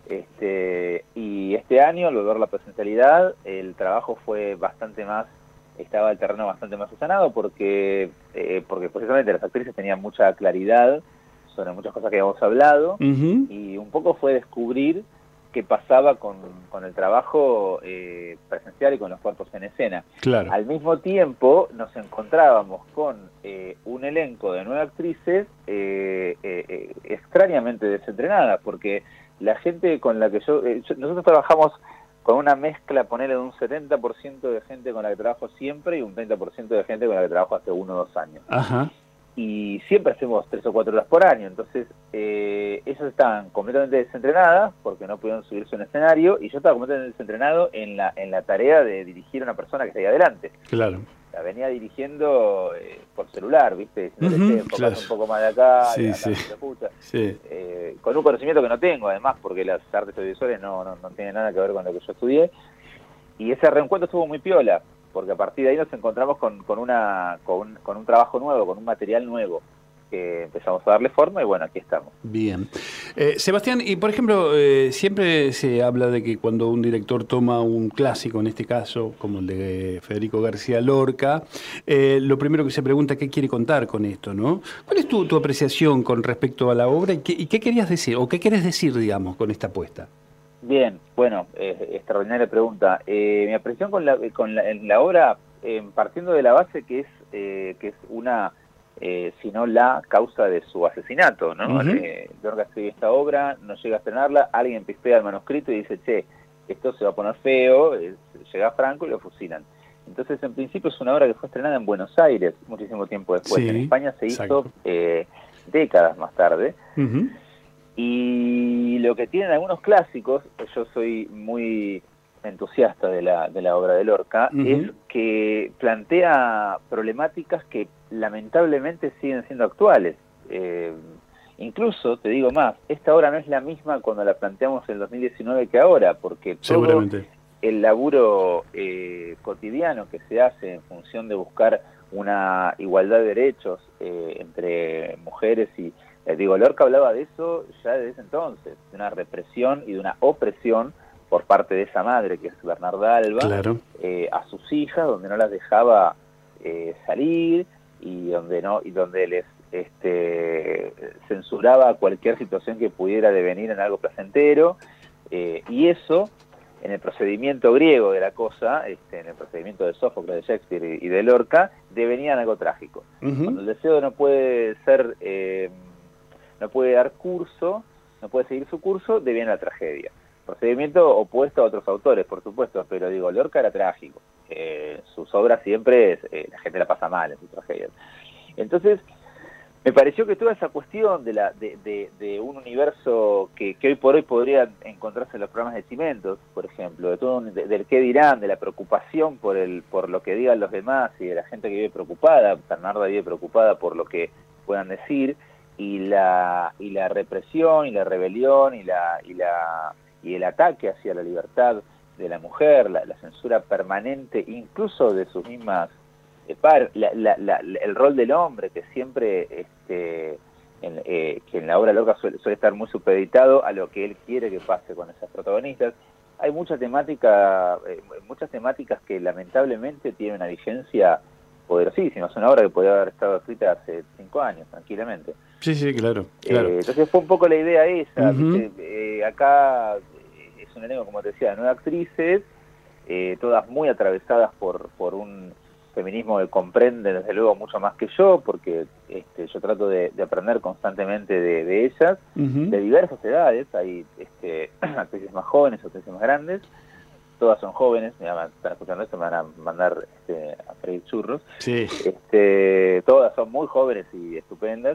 Este, y este año, al volver a la presencialidad, el trabajo fue bastante más, estaba el terreno bastante más sanado porque, eh, porque precisamente las actrices tenían mucha claridad sobre muchas cosas que habíamos hablado, uh-huh. y un poco fue descubrir qué pasaba con, con el trabajo eh, presencial y con los cuerpos en escena. Claro. Al mismo tiempo nos encontrábamos con eh, un elenco de nueve actrices eh, eh, eh, extrañamente desentrenadas, porque la gente con la que yo, eh, yo... Nosotros trabajamos con una mezcla, ponele, de un setenta por ciento de gente con la que trabajo siempre y un treinta por ciento de gente con la que trabajo hace uno o dos años. Ajá. Y siempre hacemos tres o cuatro horas por año, entonces eh, ellas estaban completamente desentrenadas porque no pudieron subirse a un escenario, y yo estaba completamente desentrenado en la en la tarea de dirigir a una persona que está ahí adelante. Claro. La venía dirigiendo eh, por celular, ¿viste? Uh-huh, claro. Un poco más de acá, sí, de acá sí. se escucha. Sí. Eh, con un conocimiento que no tengo, además, porque las artes audiovisuales no, no, no tienen nada que ver con lo que yo estudié. Y ese reencuentro estuvo muy piola, porque a partir de ahí nos encontramos con, con, una, con, un, con un trabajo nuevo, con un material nuevo, que empezamos a darle forma y bueno, aquí estamos. Bien. Eh, Sebastián, y por ejemplo, eh, siempre se habla de que cuando un director toma un clásico, en este caso, como el de Federico García Lorca, eh, lo primero que se pregunta es qué quiere contar con esto, ¿no? ¿Cuál es tu, tu apreciación con respecto a la obra y qué, y qué querías decir, o qué querés decir, digamos, con esta apuesta? Bien, bueno, eh, extraordinaria pregunta. Eh, mi apreciación con la, con la, en la obra, eh, partiendo de la base que es, eh, que es una... Eh, sino la causa de su asesinato, ¿no? Uh-huh. eh, Lorca escribe esta obra, no llega a estrenarla, alguien pispea el manuscrito y dice, che, esto se va a poner feo, eh, llega Franco y lo fusilan. Entonces, en principio es una obra que fue estrenada en Buenos Aires muchísimo tiempo después. Sí, en España se hizo eh, décadas más tarde. Uh-huh. Y lo que tienen algunos clásicos, yo soy muy entusiasta de la, de la obra de Lorca, uh-huh. es que plantea problemáticas que lamentablemente siguen siendo actuales. Eh, incluso, te digo más, esta obra no es la misma cuando la planteamos en el dos mil diecinueve que ahora, porque todo el laburo eh, cotidiano que se hace en función de buscar una igualdad de derechos eh, entre mujeres y... Eh, digo, Lorca hablaba de eso ya desde ese entonces, de una represión y de una opresión por parte de esa madre, que es Bernarda Alba, claro. eh, a sus hijas, donde no las dejaba eh, salir y donde no y donde les este, censuraba cualquier situación que pudiera devenir en algo placentero, eh, y eso, en el procedimiento griego de la cosa, este, en el procedimiento de Sófocles, de Shakespeare y, y de Lorca, devenía en algo trágico. Uh-huh. Cuando el deseo no puede ser, eh, no puede dar curso, no puede seguir su curso, deviene la tragedia. Procedimiento opuesto a otros autores, por supuesto, pero digo, Lorca era trágico. Eh, sus obras siempre, eh, la gente la pasa mal en sus tragedias. Entonces, me pareció que toda esa cuestión de, la, de, de, de un universo que, que hoy por hoy podría encontrarse en los programas de Cimentos, por ejemplo, de todo un, de, del qué dirán, de la preocupación por el por lo que digan los demás y de la gente que vive preocupada, Bernarda vive preocupada por lo que puedan decir, y la y la represión y la rebelión y la y la y el ataque hacia la libertad de la mujer, la, la censura permanente, incluso de sus mismas eh, par, la, la, la, el rol del hombre, que siempre, este, en, eh, que en la obra Lorca suele, suele estar muy supeditado a lo que él quiere que pase con esas protagonistas. Hay mucha temática, eh, muchas temáticas que lamentablemente tienen una vigencia poderosísima. Es una obra que podría haber estado escrita hace cinco años, tranquilamente. Sí, sí, claro. claro. Eh, entonces fue un poco la idea esa. Uh-huh. eh, acá es un elenco, como te decía, de nueve actrices, eh, todas muy atravesadas por, por un feminismo que comprende, desde luego, mucho más que yo, porque este, yo trato de, de aprender constantemente de, de ellas, uh-huh. de diversas edades. Hay este, actrices más jóvenes, actrices más grandes. Todas son jóvenes, me van, están escuchando esto, me van a mandar este, a freír churros. Sí. Este, todas son muy jóvenes y estupendas.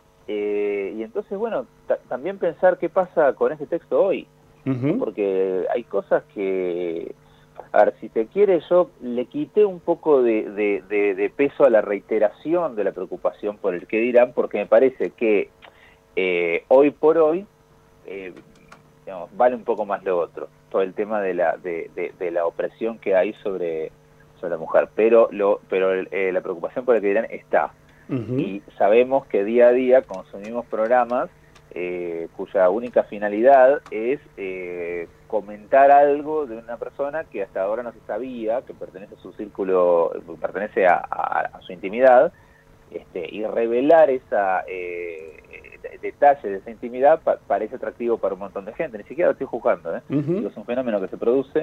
Eh, y entonces, bueno, también pensar qué pasa con este texto hoy. Uh-huh. Porque hay cosas que, a ver, si se quiere, yo le quité un poco de, de, de, de peso a la reiteración de la preocupación por el qué dirán, porque me parece que eh, hoy por hoy eh, digamos, vale un poco más lo otro, todo el tema de la, de, de, de la opresión que hay sobre, sobre la mujer, pero, lo, pero eh, la preocupación por el que dirán está. Uh-huh. Y sabemos que día a día consumimos programas eh, cuya única finalidad es eh, comentar algo de una persona que hasta ahora no se sabía, que pertenece a su círculo, pertenece a, a, a su intimidad, este, y revelar esa eh, detalle de esa intimidad pa parece atractivo para un montón de gente. Ni siquiera lo estoy juzgando, ¿eh? Uh-huh. Es un fenómeno que se produce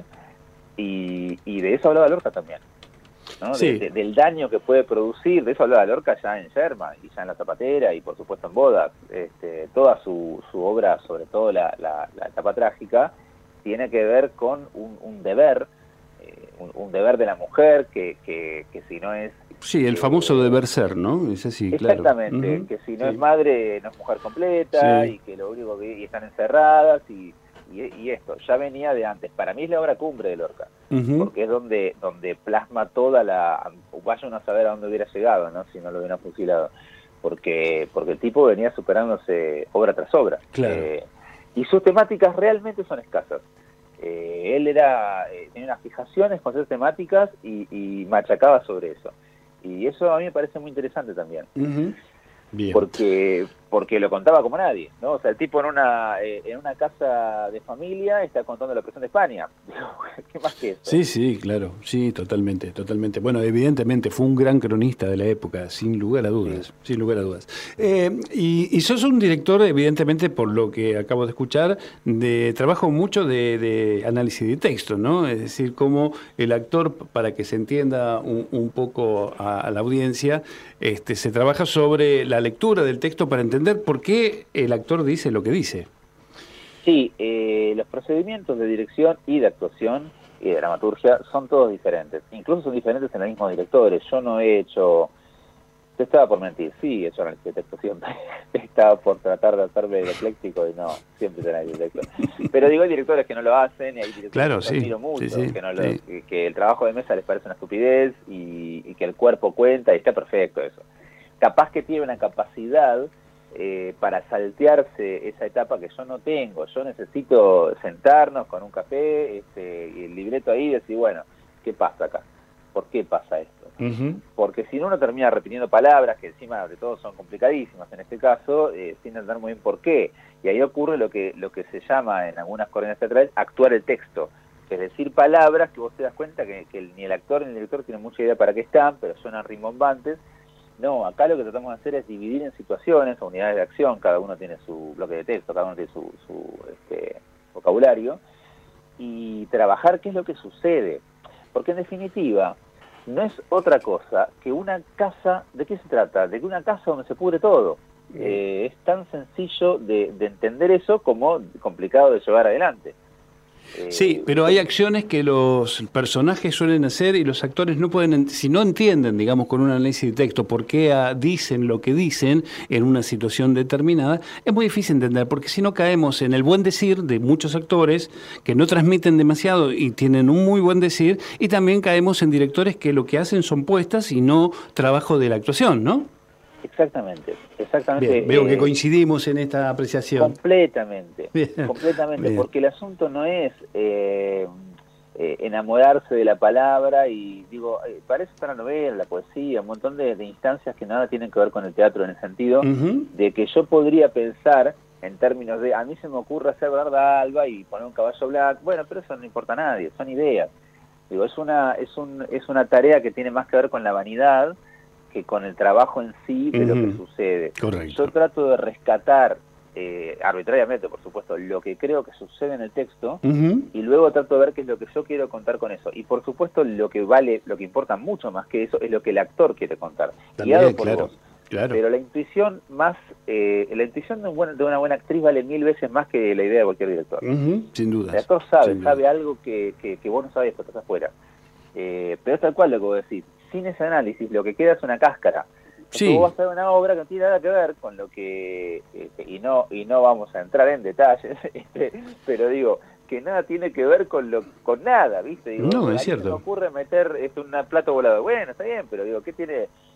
y, y de eso hablaba Lorca también. ¿No? Sí. De, de, del daño que puede producir, de eso hablaba Lorca ya en Yerma y ya en La Zapatera y por supuesto en Bodas. Este, toda su, su obra, sobre todo la, la, la etapa trágica, tiene que ver con un, un deber, eh, un, un deber de la mujer que, que, que si no es... Sí, el famoso deber ser, ¿no? Es así, exactamente, claro. Uh-huh. Que si no sí. es madre, no es mujer completa, sí. y que lo único que y están encerradas y, y, y esto ya venía de antes. Para mí es la obra cumbre de Lorca, uh-huh. porque es donde donde plasma toda la... Vaya uno a saber a dónde hubiera llegado, ¿no? Si no lo hubieran fusilado, porque porque el tipo venía superándose obra tras obra. Claro. Eh, y sus temáticas realmente son escasas. Eh, él era eh, tenía unas fijaciones con esas temáticas y, y machacaba sobre eso. Y eso a mí me parece muy interesante también. Uh-huh. Bien. Porque porque lo contaba como nadie, ¿no? O sea, el tipo en una eh, en una casa de familia está contando la opresión de España. ¿Qué más que eso? Sí, sí, claro. Sí, totalmente, totalmente. Bueno, evidentemente fue un gran cronista de la época, sin lugar a dudas, sí. sin lugar a dudas. Eh, y, y sos un director, evidentemente, por lo que acabo de escuchar, de trabajo mucho de, de análisis de texto, ¿no? Es decir, cómo el actor, para que se entienda un, un poco a, a la audiencia, este, se trabaja sobre la lectura del texto para entender por qué el actor dice lo que dice. Sí, eh, los procedimientos de dirección y de actuación y de dramaturgia son todos diferentes. Incluso son diferentes en los mismos directores. Yo no he hecho... Te estaba por mentir, sí he hecho análisis de texto siempre. Estaba por tratar de hacerme ecléctico y no, siempre tenés análisis de texto. Pero digo, hay directores que no lo hacen y hay directores claro, que sí, admiro mucho, sí, sí, que, no lo, sí. que, que el trabajo de mesa les parece una estupidez y, y que el cuerpo cuenta y está perfecto eso. Capaz que tiene una capacidad... Eh, para saltearse esa etapa que yo no tengo. Yo necesito sentarnos con un café este, y el libreto ahí y decir, bueno, ¿qué pasa acá? ¿Por qué pasa esto? Uh-huh. Porque si no uno termina repitiendo palabras que encima de todo son complicadísimas en este caso, eh, sin entender muy bien por qué. Y ahí ocurre lo que, lo que se llama en algunas corrientes teatrales actuar el texto. Es decir, palabras que vos te das cuenta que, que ni el actor ni el director tienen mucha idea para qué están, pero suenan rimbombantes. No, acá lo que tratamos de hacer es dividir en situaciones o unidades de acción, cada uno tiene su bloque de texto, cada uno tiene su, su este, vocabulario, y trabajar qué es lo que sucede. Porque en definitiva, no es otra cosa que una casa, ¿de qué se trata? De que una casa donde se pudre todo. Eh, es tan sencillo de, de entender eso como complicado de llevar adelante. Sí, pero hay acciones que los personajes suelen hacer y los actores no pueden, si no entienden, digamos, con un análisis de texto por qué a, dicen lo que dicen en una situación determinada, es muy difícil entender, porque si no caemos en el buen decir de muchos actores que no transmiten demasiado y tienen un muy buen decir, y también caemos en directores que lo que hacen son puestas y no trabajo de la actuación, ¿no? Exactamente, exactamente. Bien, veo eh, que coincidimos en esta apreciación. Completamente, Bien. completamente, Bien. Porque el asunto no es eh, eh, enamorarse de la palabra y, digo, eh, para eso está la novela, la poesía, un montón de, de instancias que nada tienen que ver con el teatro en el sentido uh-huh. de que yo podría pensar en términos de, a mí se me ocurre hacer Bernarda Alba y poner un caballo blanco, bueno, pero eso no importa a nadie, son ideas. Digo, es una, es un, es una tarea que tiene más que ver con la vanidad que con el trabajo en sí de uh-huh. lo que sucede. Correcto. Yo trato de rescatar, eh, arbitrariamente por supuesto, lo que creo que sucede en el texto uh-huh. y luego trato de ver qué es lo que yo quiero contar con eso. Y por supuesto lo que vale, lo que importa mucho más que eso es lo que el actor quiere contar. También, guiado por claro, vos. Claro. Pero la intuición más, eh, la intuición de, un buen, de una buena actriz vale mil veces más que la idea de cualquier director. Uh-huh. Sin duda. El actor sabe, Sin sabe duda. algo que, que, que vos no sabés porque estás afuera. Eh, pero es tal cual lo que vos decís. Sin ese análisis lo que queda es una cáscara. Sí. Vos vas a ver una obra que no tiene nada que ver con lo que, este, y no y no vamos a entrar en detalles, este, pero digo, que nada tiene que ver con lo con nada, ¿viste? Digo, no, a es cierto. Se me ocurre meter este, un plato volador. Bueno, está bien, pero digo, ¿qué tiene?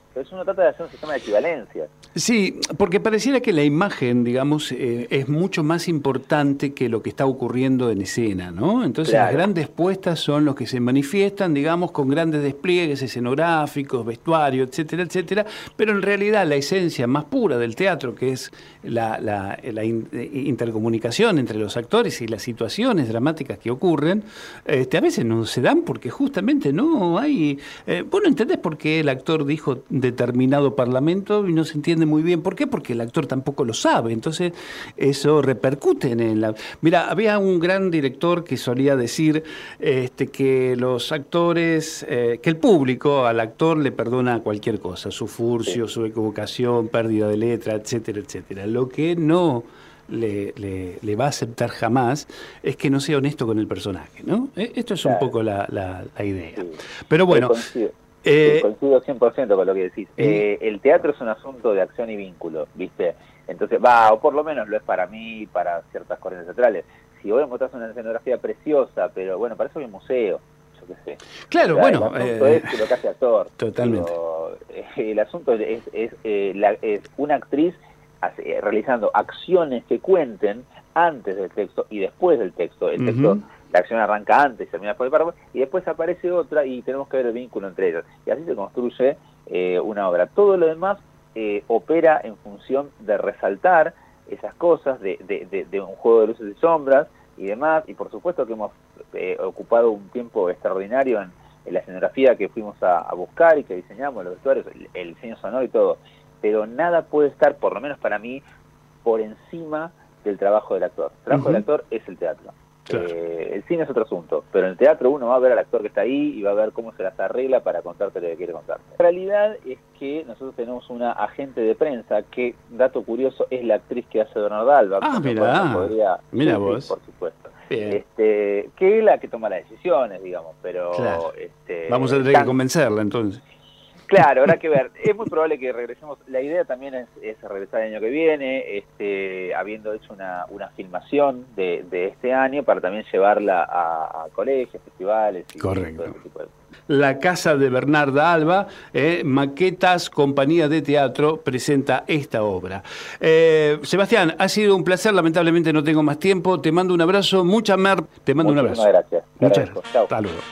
Entonces uno trata de hacer un sistema de equivalencia. Sí, porque pareciera que la imagen, digamos, eh, es mucho más importante que lo que está ocurriendo en escena, ¿no? Entonces Claro. las grandes puestas son los que se manifiestan, digamos, con grandes despliegues escenográficos, vestuario, etcétera, etcétera, pero en realidad la esencia más pura del teatro, que es la, la, la in- intercomunicación entre los actores y las situaciones dramáticas que ocurren, este, a veces no se dan porque justamente no hay... Eh, vos no entendés por qué el actor dijo determinado parlamento y no se entiende muy bien por qué, porque el actor tampoco lo sabe, entonces eso repercute en la... Mira, había un gran director que solía decir este, que los actores, eh, que el público al actor le perdona cualquier cosa, su furcio, su equivocación, pérdida de letra, etcétera, etcétera. Lo que no le, le, le va a aceptar jamás es que no sea honesto con el personaje, ¿no? Eh, Esto es un Claro. poco la, la, la idea. Pero bueno... Sí, coincido. eh, Sí, coincido cien por ciento con lo que decís. eh, Eh, el teatro es un asunto de acción y vínculo, ¿viste? Entonces, va, o por lo menos lo es para mí, para ciertas corrientes teatrales. Si vos encontrás una escenografía preciosa, pero bueno, para eso hay un museo, yo qué sé. Claro, O sea, bueno, el asunto eh, es lo que hace actor. totalmente. Digo, eh, el asunto es, es, eh, la- es una actriz hace- eh, realizando acciones que cuenten antes del texto y después del texto. El texto, Ujú. la acción arranca antes, termina por el párrafo, y después aparece otra y tenemos que ver el vínculo entre ellas. Y así se construye eh, una obra. Todo lo demás eh, opera en función de resaltar esas cosas, de, de, de, de un juego de luces y sombras y demás, y por supuesto que hemos eh, ocupado un tiempo extraordinario en, en la escenografía que fuimos a, a buscar y que diseñamos, los vestuarios, el, el diseño sonoro y todo, pero nada puede estar, por lo menos para mí, por encima del trabajo del actor. El trabajo Ujú. del actor es el teatro. Claro. Eh, el cine es otro asunto, pero en el teatro uno va a ver al actor que está ahí y va a ver cómo se las arregla para contarte lo que quiere contarte. La realidad es que nosotros tenemos una agente de prensa que, dato curioso, es la actriz que hace Bernarda Alba. Ah, con lo mirá. cual no podría- Mirá Sí, sí, vos. por supuesto. Bien. Este, que es la que toma las decisiones, digamos, pero... Claro. este, Vamos a tener tan- que convencerla entonces. Claro, habrá que ver. Es muy probable que regresemos. La idea también es, es regresar el año que viene, este, habiendo hecho una, una filmación de, de este año para también llevarla a, a colegios, festivales y Correcto. todo ese tipo de cosas. La Casa de Bernarda Alba, eh, Maquetas, Compañía de Teatro, presenta esta obra. Eh, Sebastián, ha sido un placer, lamentablemente no tengo más tiempo. Te mando un abrazo, mucha mer, te mando un Muchísimas abrazo. gracias. Te Muchas agradezco. gracias. Chao. Hasta luego.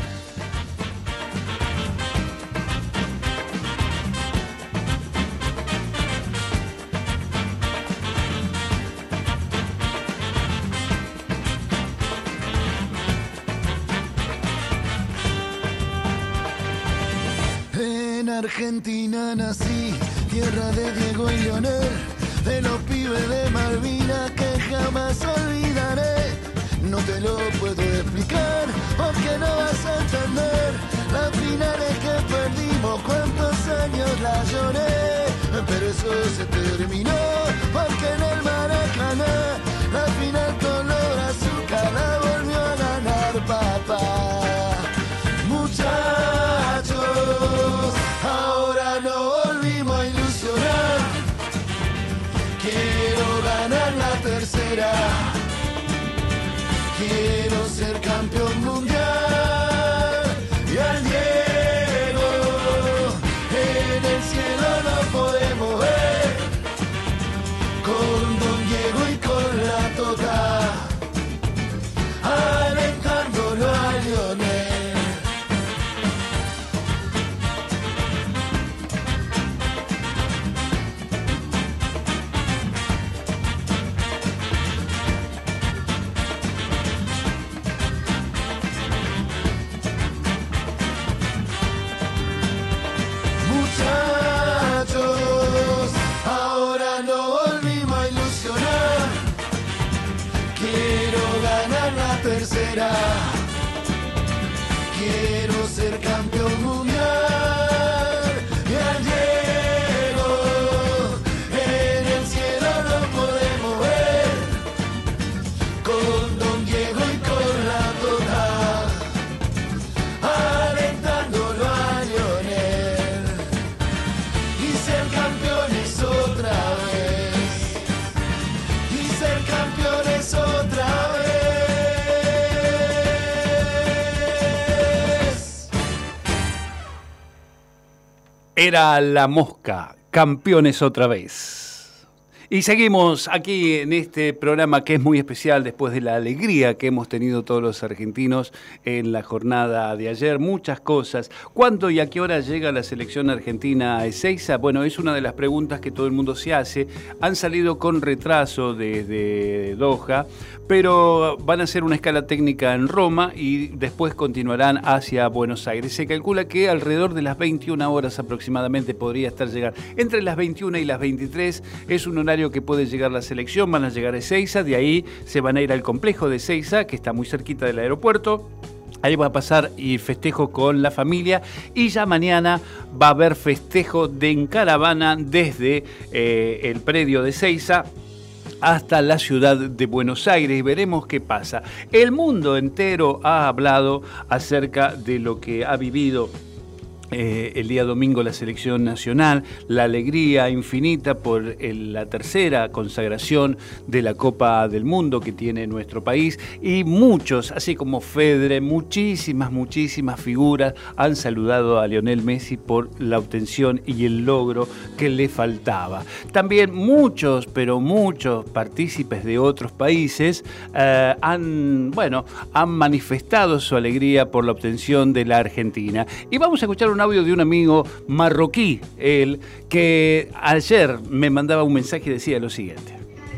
En Argentina nací, tierra de Diego y Leonel, de los pibes de Malvinas que jamás olvidaré. No te lo puedo explicar, porque no vas a entender las finales que perdimos, cuántos años la lloré, pero eso se terminó, porque en el Maracaná, la final color azúcar la volvió a ganar papá. Muchachos, ahora no volvimos a ilusionar. Quiero ganar la tercera. Quiero ser campeón mundial. Y al Diego en el cielo lo podemos ver. Con Don Diego y con la Tota, alentándolo a Lionel. Muchachos, ahora no volvimos a ilusionar. Quiero ganar la tercera. Quiero ser campeón mundial. Y al Diego en el cielo lo podemos ver. Con Don Diego y con la Tota, alentándolo a Lionel. Y ser campeones otra vez. Y ser campeones otra vez. Era La Mosca, campeones otra vez. Y seguimos aquí en este programa que es muy especial después de la alegría que hemos tenido todos los argentinos en la jornada de ayer. Muchas cosas. ¿Cuándo y a qué hora llega la selección argentina a Ezeiza? Bueno, es una de las preguntas que todo el mundo se hace. Han salido con retraso desde Doha, pero van a hacer una escala técnica en Roma y después continuarán hacia Buenos Aires. Se calcula que alrededor de las veintiuna horas aproximadamente podría estar llegar. Entre las veintiuna y las veintitrés es un horario que puede llegar la selección, van a llegar a Ezeiza, de ahí se van a ir al complejo de Ezeiza, que está muy cerquita del aeropuerto. Ahí va a pasar y festejo con la familia y ya mañana va a haber festejo de en caravana desde eh, el predio de Ezeiza hasta la ciudad de Buenos Aires y veremos qué pasa. El mundo entero ha hablado acerca de lo que ha vivido Eh, el día domingo la selección nacional, la alegría infinita por el, la tercera consagración de la Copa del Mundo que tiene nuestro país y muchos, así como Federer, muchísimas, muchísimas figuras han saludado a Lionel Messi por la obtención y el logro que le faltaba. También muchos, pero muchos partícipes de otros países eh, han, bueno, han manifestado su alegría por la obtención de la Argentina. Y vamos a escuchar un un audio de un amigo marroquí, él, que ayer me mandaba un mensaje y decía lo siguiente.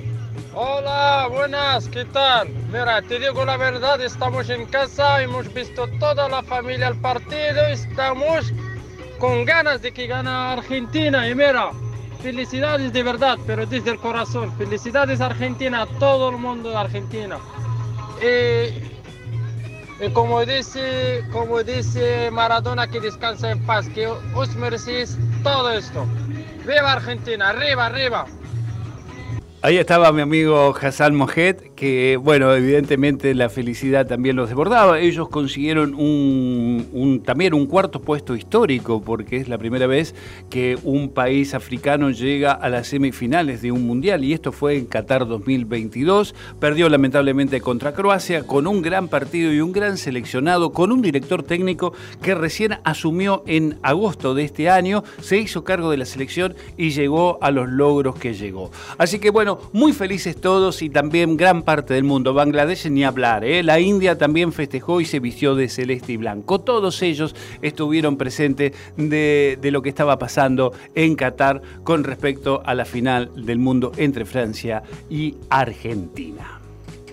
Hola, buenas, ¿qué tal? Mira, te digo la verdad, estamos en casa, hemos visto toda la familia el partido, estamos con ganas de que gane Argentina y mira, felicidades de verdad, pero desde el corazón, felicidades Argentina, a todo el mundo de Argentina. Eh, Y como dice, como dice Maradona, que descansa en paz, que os merecéis todo esto. ¡Viva Argentina! ¡Arriba, arriba! Ahí estaba mi amigo Hassan Mohed, que, bueno, evidentemente la felicidad también los desbordaba. Ellos consiguieron un, un, también un cuarto puesto histórico, porque es la primera vez que un país africano llega a las semifinales de un mundial, y esto fue en Qatar dos mil veintidós. Perdió lamentablemente contra Croacia, con un gran partido y un gran seleccionado, con un director técnico que recién asumió en agosto de este año, se hizo cargo de la selección y llegó a los logros que llegó. Así que, bueno, muy felices todos y también gran parte del mundo. Bangladesh ni hablar, ¿eh? La India también festejó y se vistió de celeste y blanco. Todos ellos estuvieron presentes de, de lo que estaba pasando en Qatar con respecto a la final del mundo entre Francia y Argentina.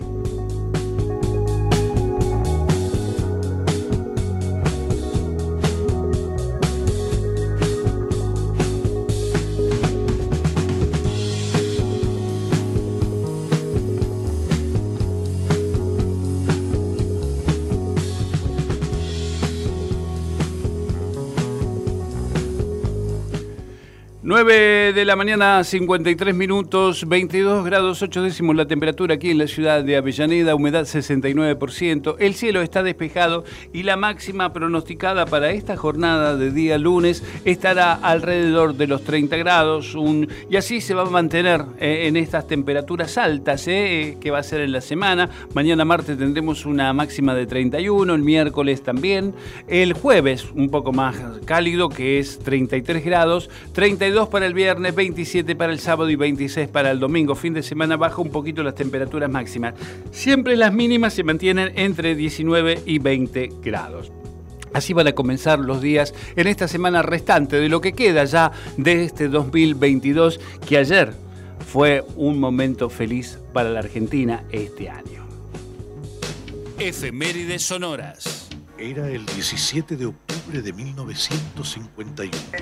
nueve de la mañana, cincuenta y tres minutos, veintidós grados ocho décimos la temperatura aquí en la ciudad de Avellaneda, humedad sesenta y nueve por ciento, el cielo está despejado y la máxima pronosticada para esta jornada de día lunes estará alrededor de los treinta grados, un, y así se va a mantener eh, en estas temperaturas altas eh, que va a ser en la semana. Mañana martes tendremos una máxima de treinta y uno, el miércoles también, el jueves un poco más cálido que es treinta y tres grados, treinta y dos para el viernes, veintisiete para el sábado y veintiséis para el domingo. Fin de semana baja un poquito las temperaturas máximas. Siempre las mínimas se mantienen entre diecinueve y veinte grados. Así van a comenzar los días en esta semana restante de lo que queda ya de este dos mil veintidós, que ayer fue un momento feliz para la Argentina este año. Efemérides sonoras. Era el diecisiete de octubre de mil novecientos cincuenta y uno.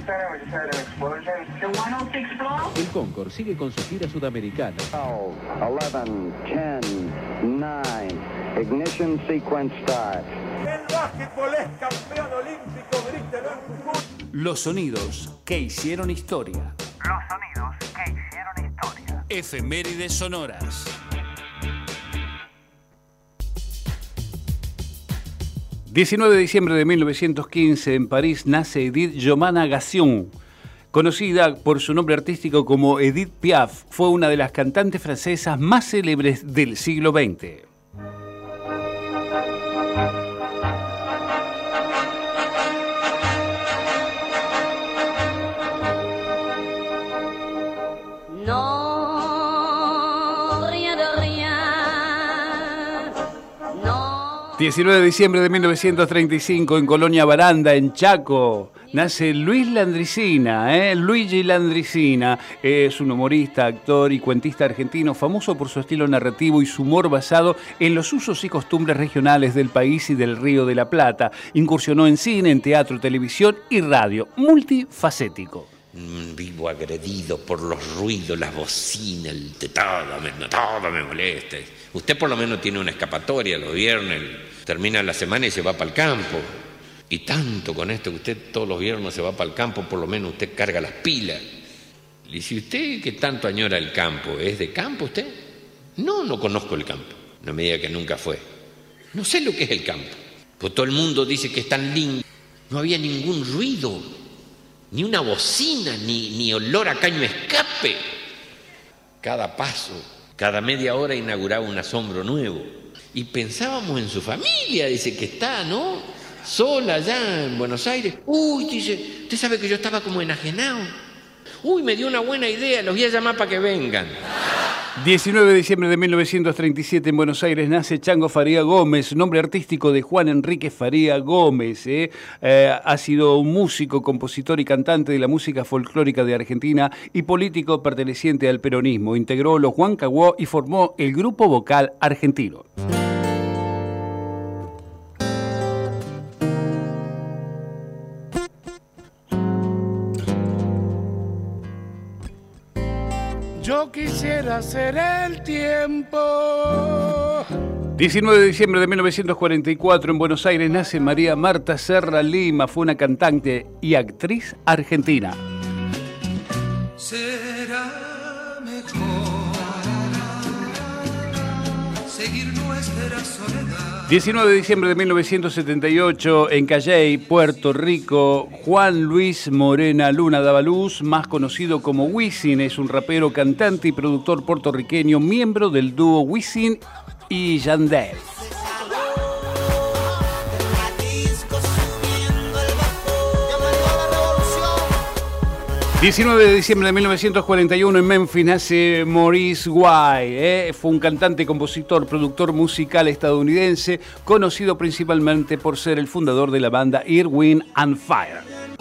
El Concorde sigue con su gira sudamericana. once, diez, nueve, ignition sequence start. El básquetbol es campeón olímpico, grítelo en Jujuy. Los sonidos que hicieron historia. Los sonidos que hicieron historia. Efemérides sonoras. diecinueve de diciembre de mil novecientos quince, en París, nace Edith Jomana Gassion. Conocida por su nombre artístico como Edith Piaf, fue una de las cantantes francesas más célebres del siglo veinte. diecinueve de diciembre de mil novecientos treinta y cinco, en Colonia Baranda, en Chaco, nace Luis Landricina. ¿eh? Luigi Landricina es un humorista, actor y cuentista argentino famoso por su estilo narrativo y su humor basado en los usos y costumbres regionales del país y del Río de la Plata. Incursionó en cine, en teatro, televisión y radio. Multifacético. Vivo agredido por los ruidos, las bocinas, el de todo, me, todo me molesta. Usted por lo menos tiene una escapatoria los viernes, termina la semana y se va para el campo. Y tanto con esto que usted todos los viernes se va para el campo, por lo menos usted carga las pilas. Le dice, ¿usted que tanto añora el campo? ¿Es de campo usted? No, no conozco el campo. No me diga que nunca fue. No sé lo que es el campo. Pues todo el mundo dice que es tan lindo. No había ningún ruido, ni una bocina, ni, ni olor a caño escape. Cada paso, cada media hora inauguraba un asombro nuevo. Y pensábamos en su familia, dice que está, ¿no? Sola allá en Buenos Aires. Uy, dice, usted sabe que yo estaba como enajenado. Uy, me dio una buena idea, los voy a llamar para que vengan. diecinueve de diciembre de mil novecientos treinta y siete, en Buenos Aires, nace Chango Faría Gómez, nombre artístico de Juan Enrique Faría Gómez. ¿eh? Eh, ha sido un músico, compositor y cantante de la música folclórica de Argentina y político perteneciente al peronismo. Integró los Huancahuó y formó el Grupo Vocal Argentino. Yo quisiera ser el tiempo. diecinueve de diciembre de mil novecientos cuarenta y cuatro, en Buenos Aires, nace María Marta Serra Lima. Fue una cantante y actriz argentina. Será mejor seguir nuestra soledad. diecinueve de diciembre de mil novecientos setenta y ocho, en Calley, Puerto Rico, Juan Luis Morena Luna daba luz, más conocido como Wisin. Es un rapero, cantante y productor puertorriqueño, miembro del dúo Wisin y Yandel. diecinueve de diciembre de mil novecientos cuarenta y uno, en Memphis, nace Maurice White. ¿eh? Fue un cantante, compositor, productor musical estadounidense, conocido principalmente por ser el fundador de la banda Earth, Wind and Fire.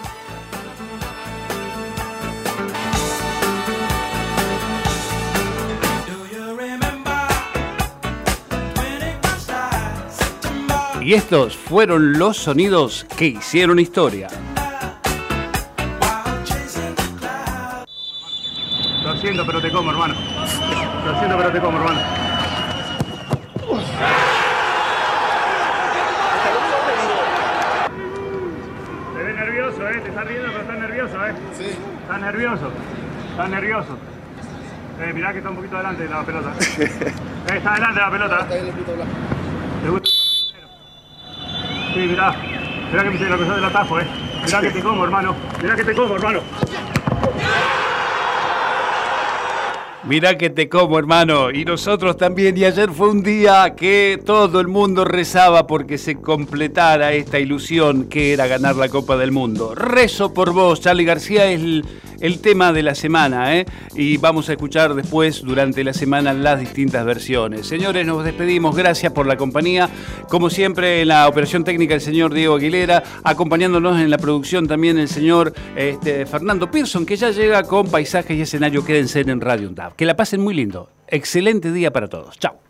Y estos fueron los sonidos que hicieron historia. Lo siento, pero te como, hermano. Lo siento, pero te como, hermano. Te ves nervioso, ¿eh? Te estás riendo, pero estás nervioso, ¿eh? Sí. Estás nervioso. Estás nervioso. Eh, mirá que está un poquito adelante de la pelota. eh, está adelante de la pelota. Está bien el puto blanco. ¿Te gusta? Sí, mirá. Mirá que me hice la cosa del atajo, ¿eh? Mirá que te como, hermano. Mirá que te como, hermano. Mirá que te como, hermano, y nosotros también. Y ayer fue un día que todo el mundo rezaba porque se completara esta ilusión que era ganar la Copa del Mundo. Rezo por vos, Charly García, es el, el tema de la semana, ¿eh? Y vamos a escuchar después, durante la semana, las distintas versiones. Señores, nos despedimos, gracias por la compañía. Como siempre, en la operación técnica el señor Diego Aguilera, acompañándonos en la producción también el señor este, Fernando Pearson, que ya llega con paisajes y escenario. Quédense en Radio UNDAV. Que la pasen muy lindo. Excelente día para todos. Chao.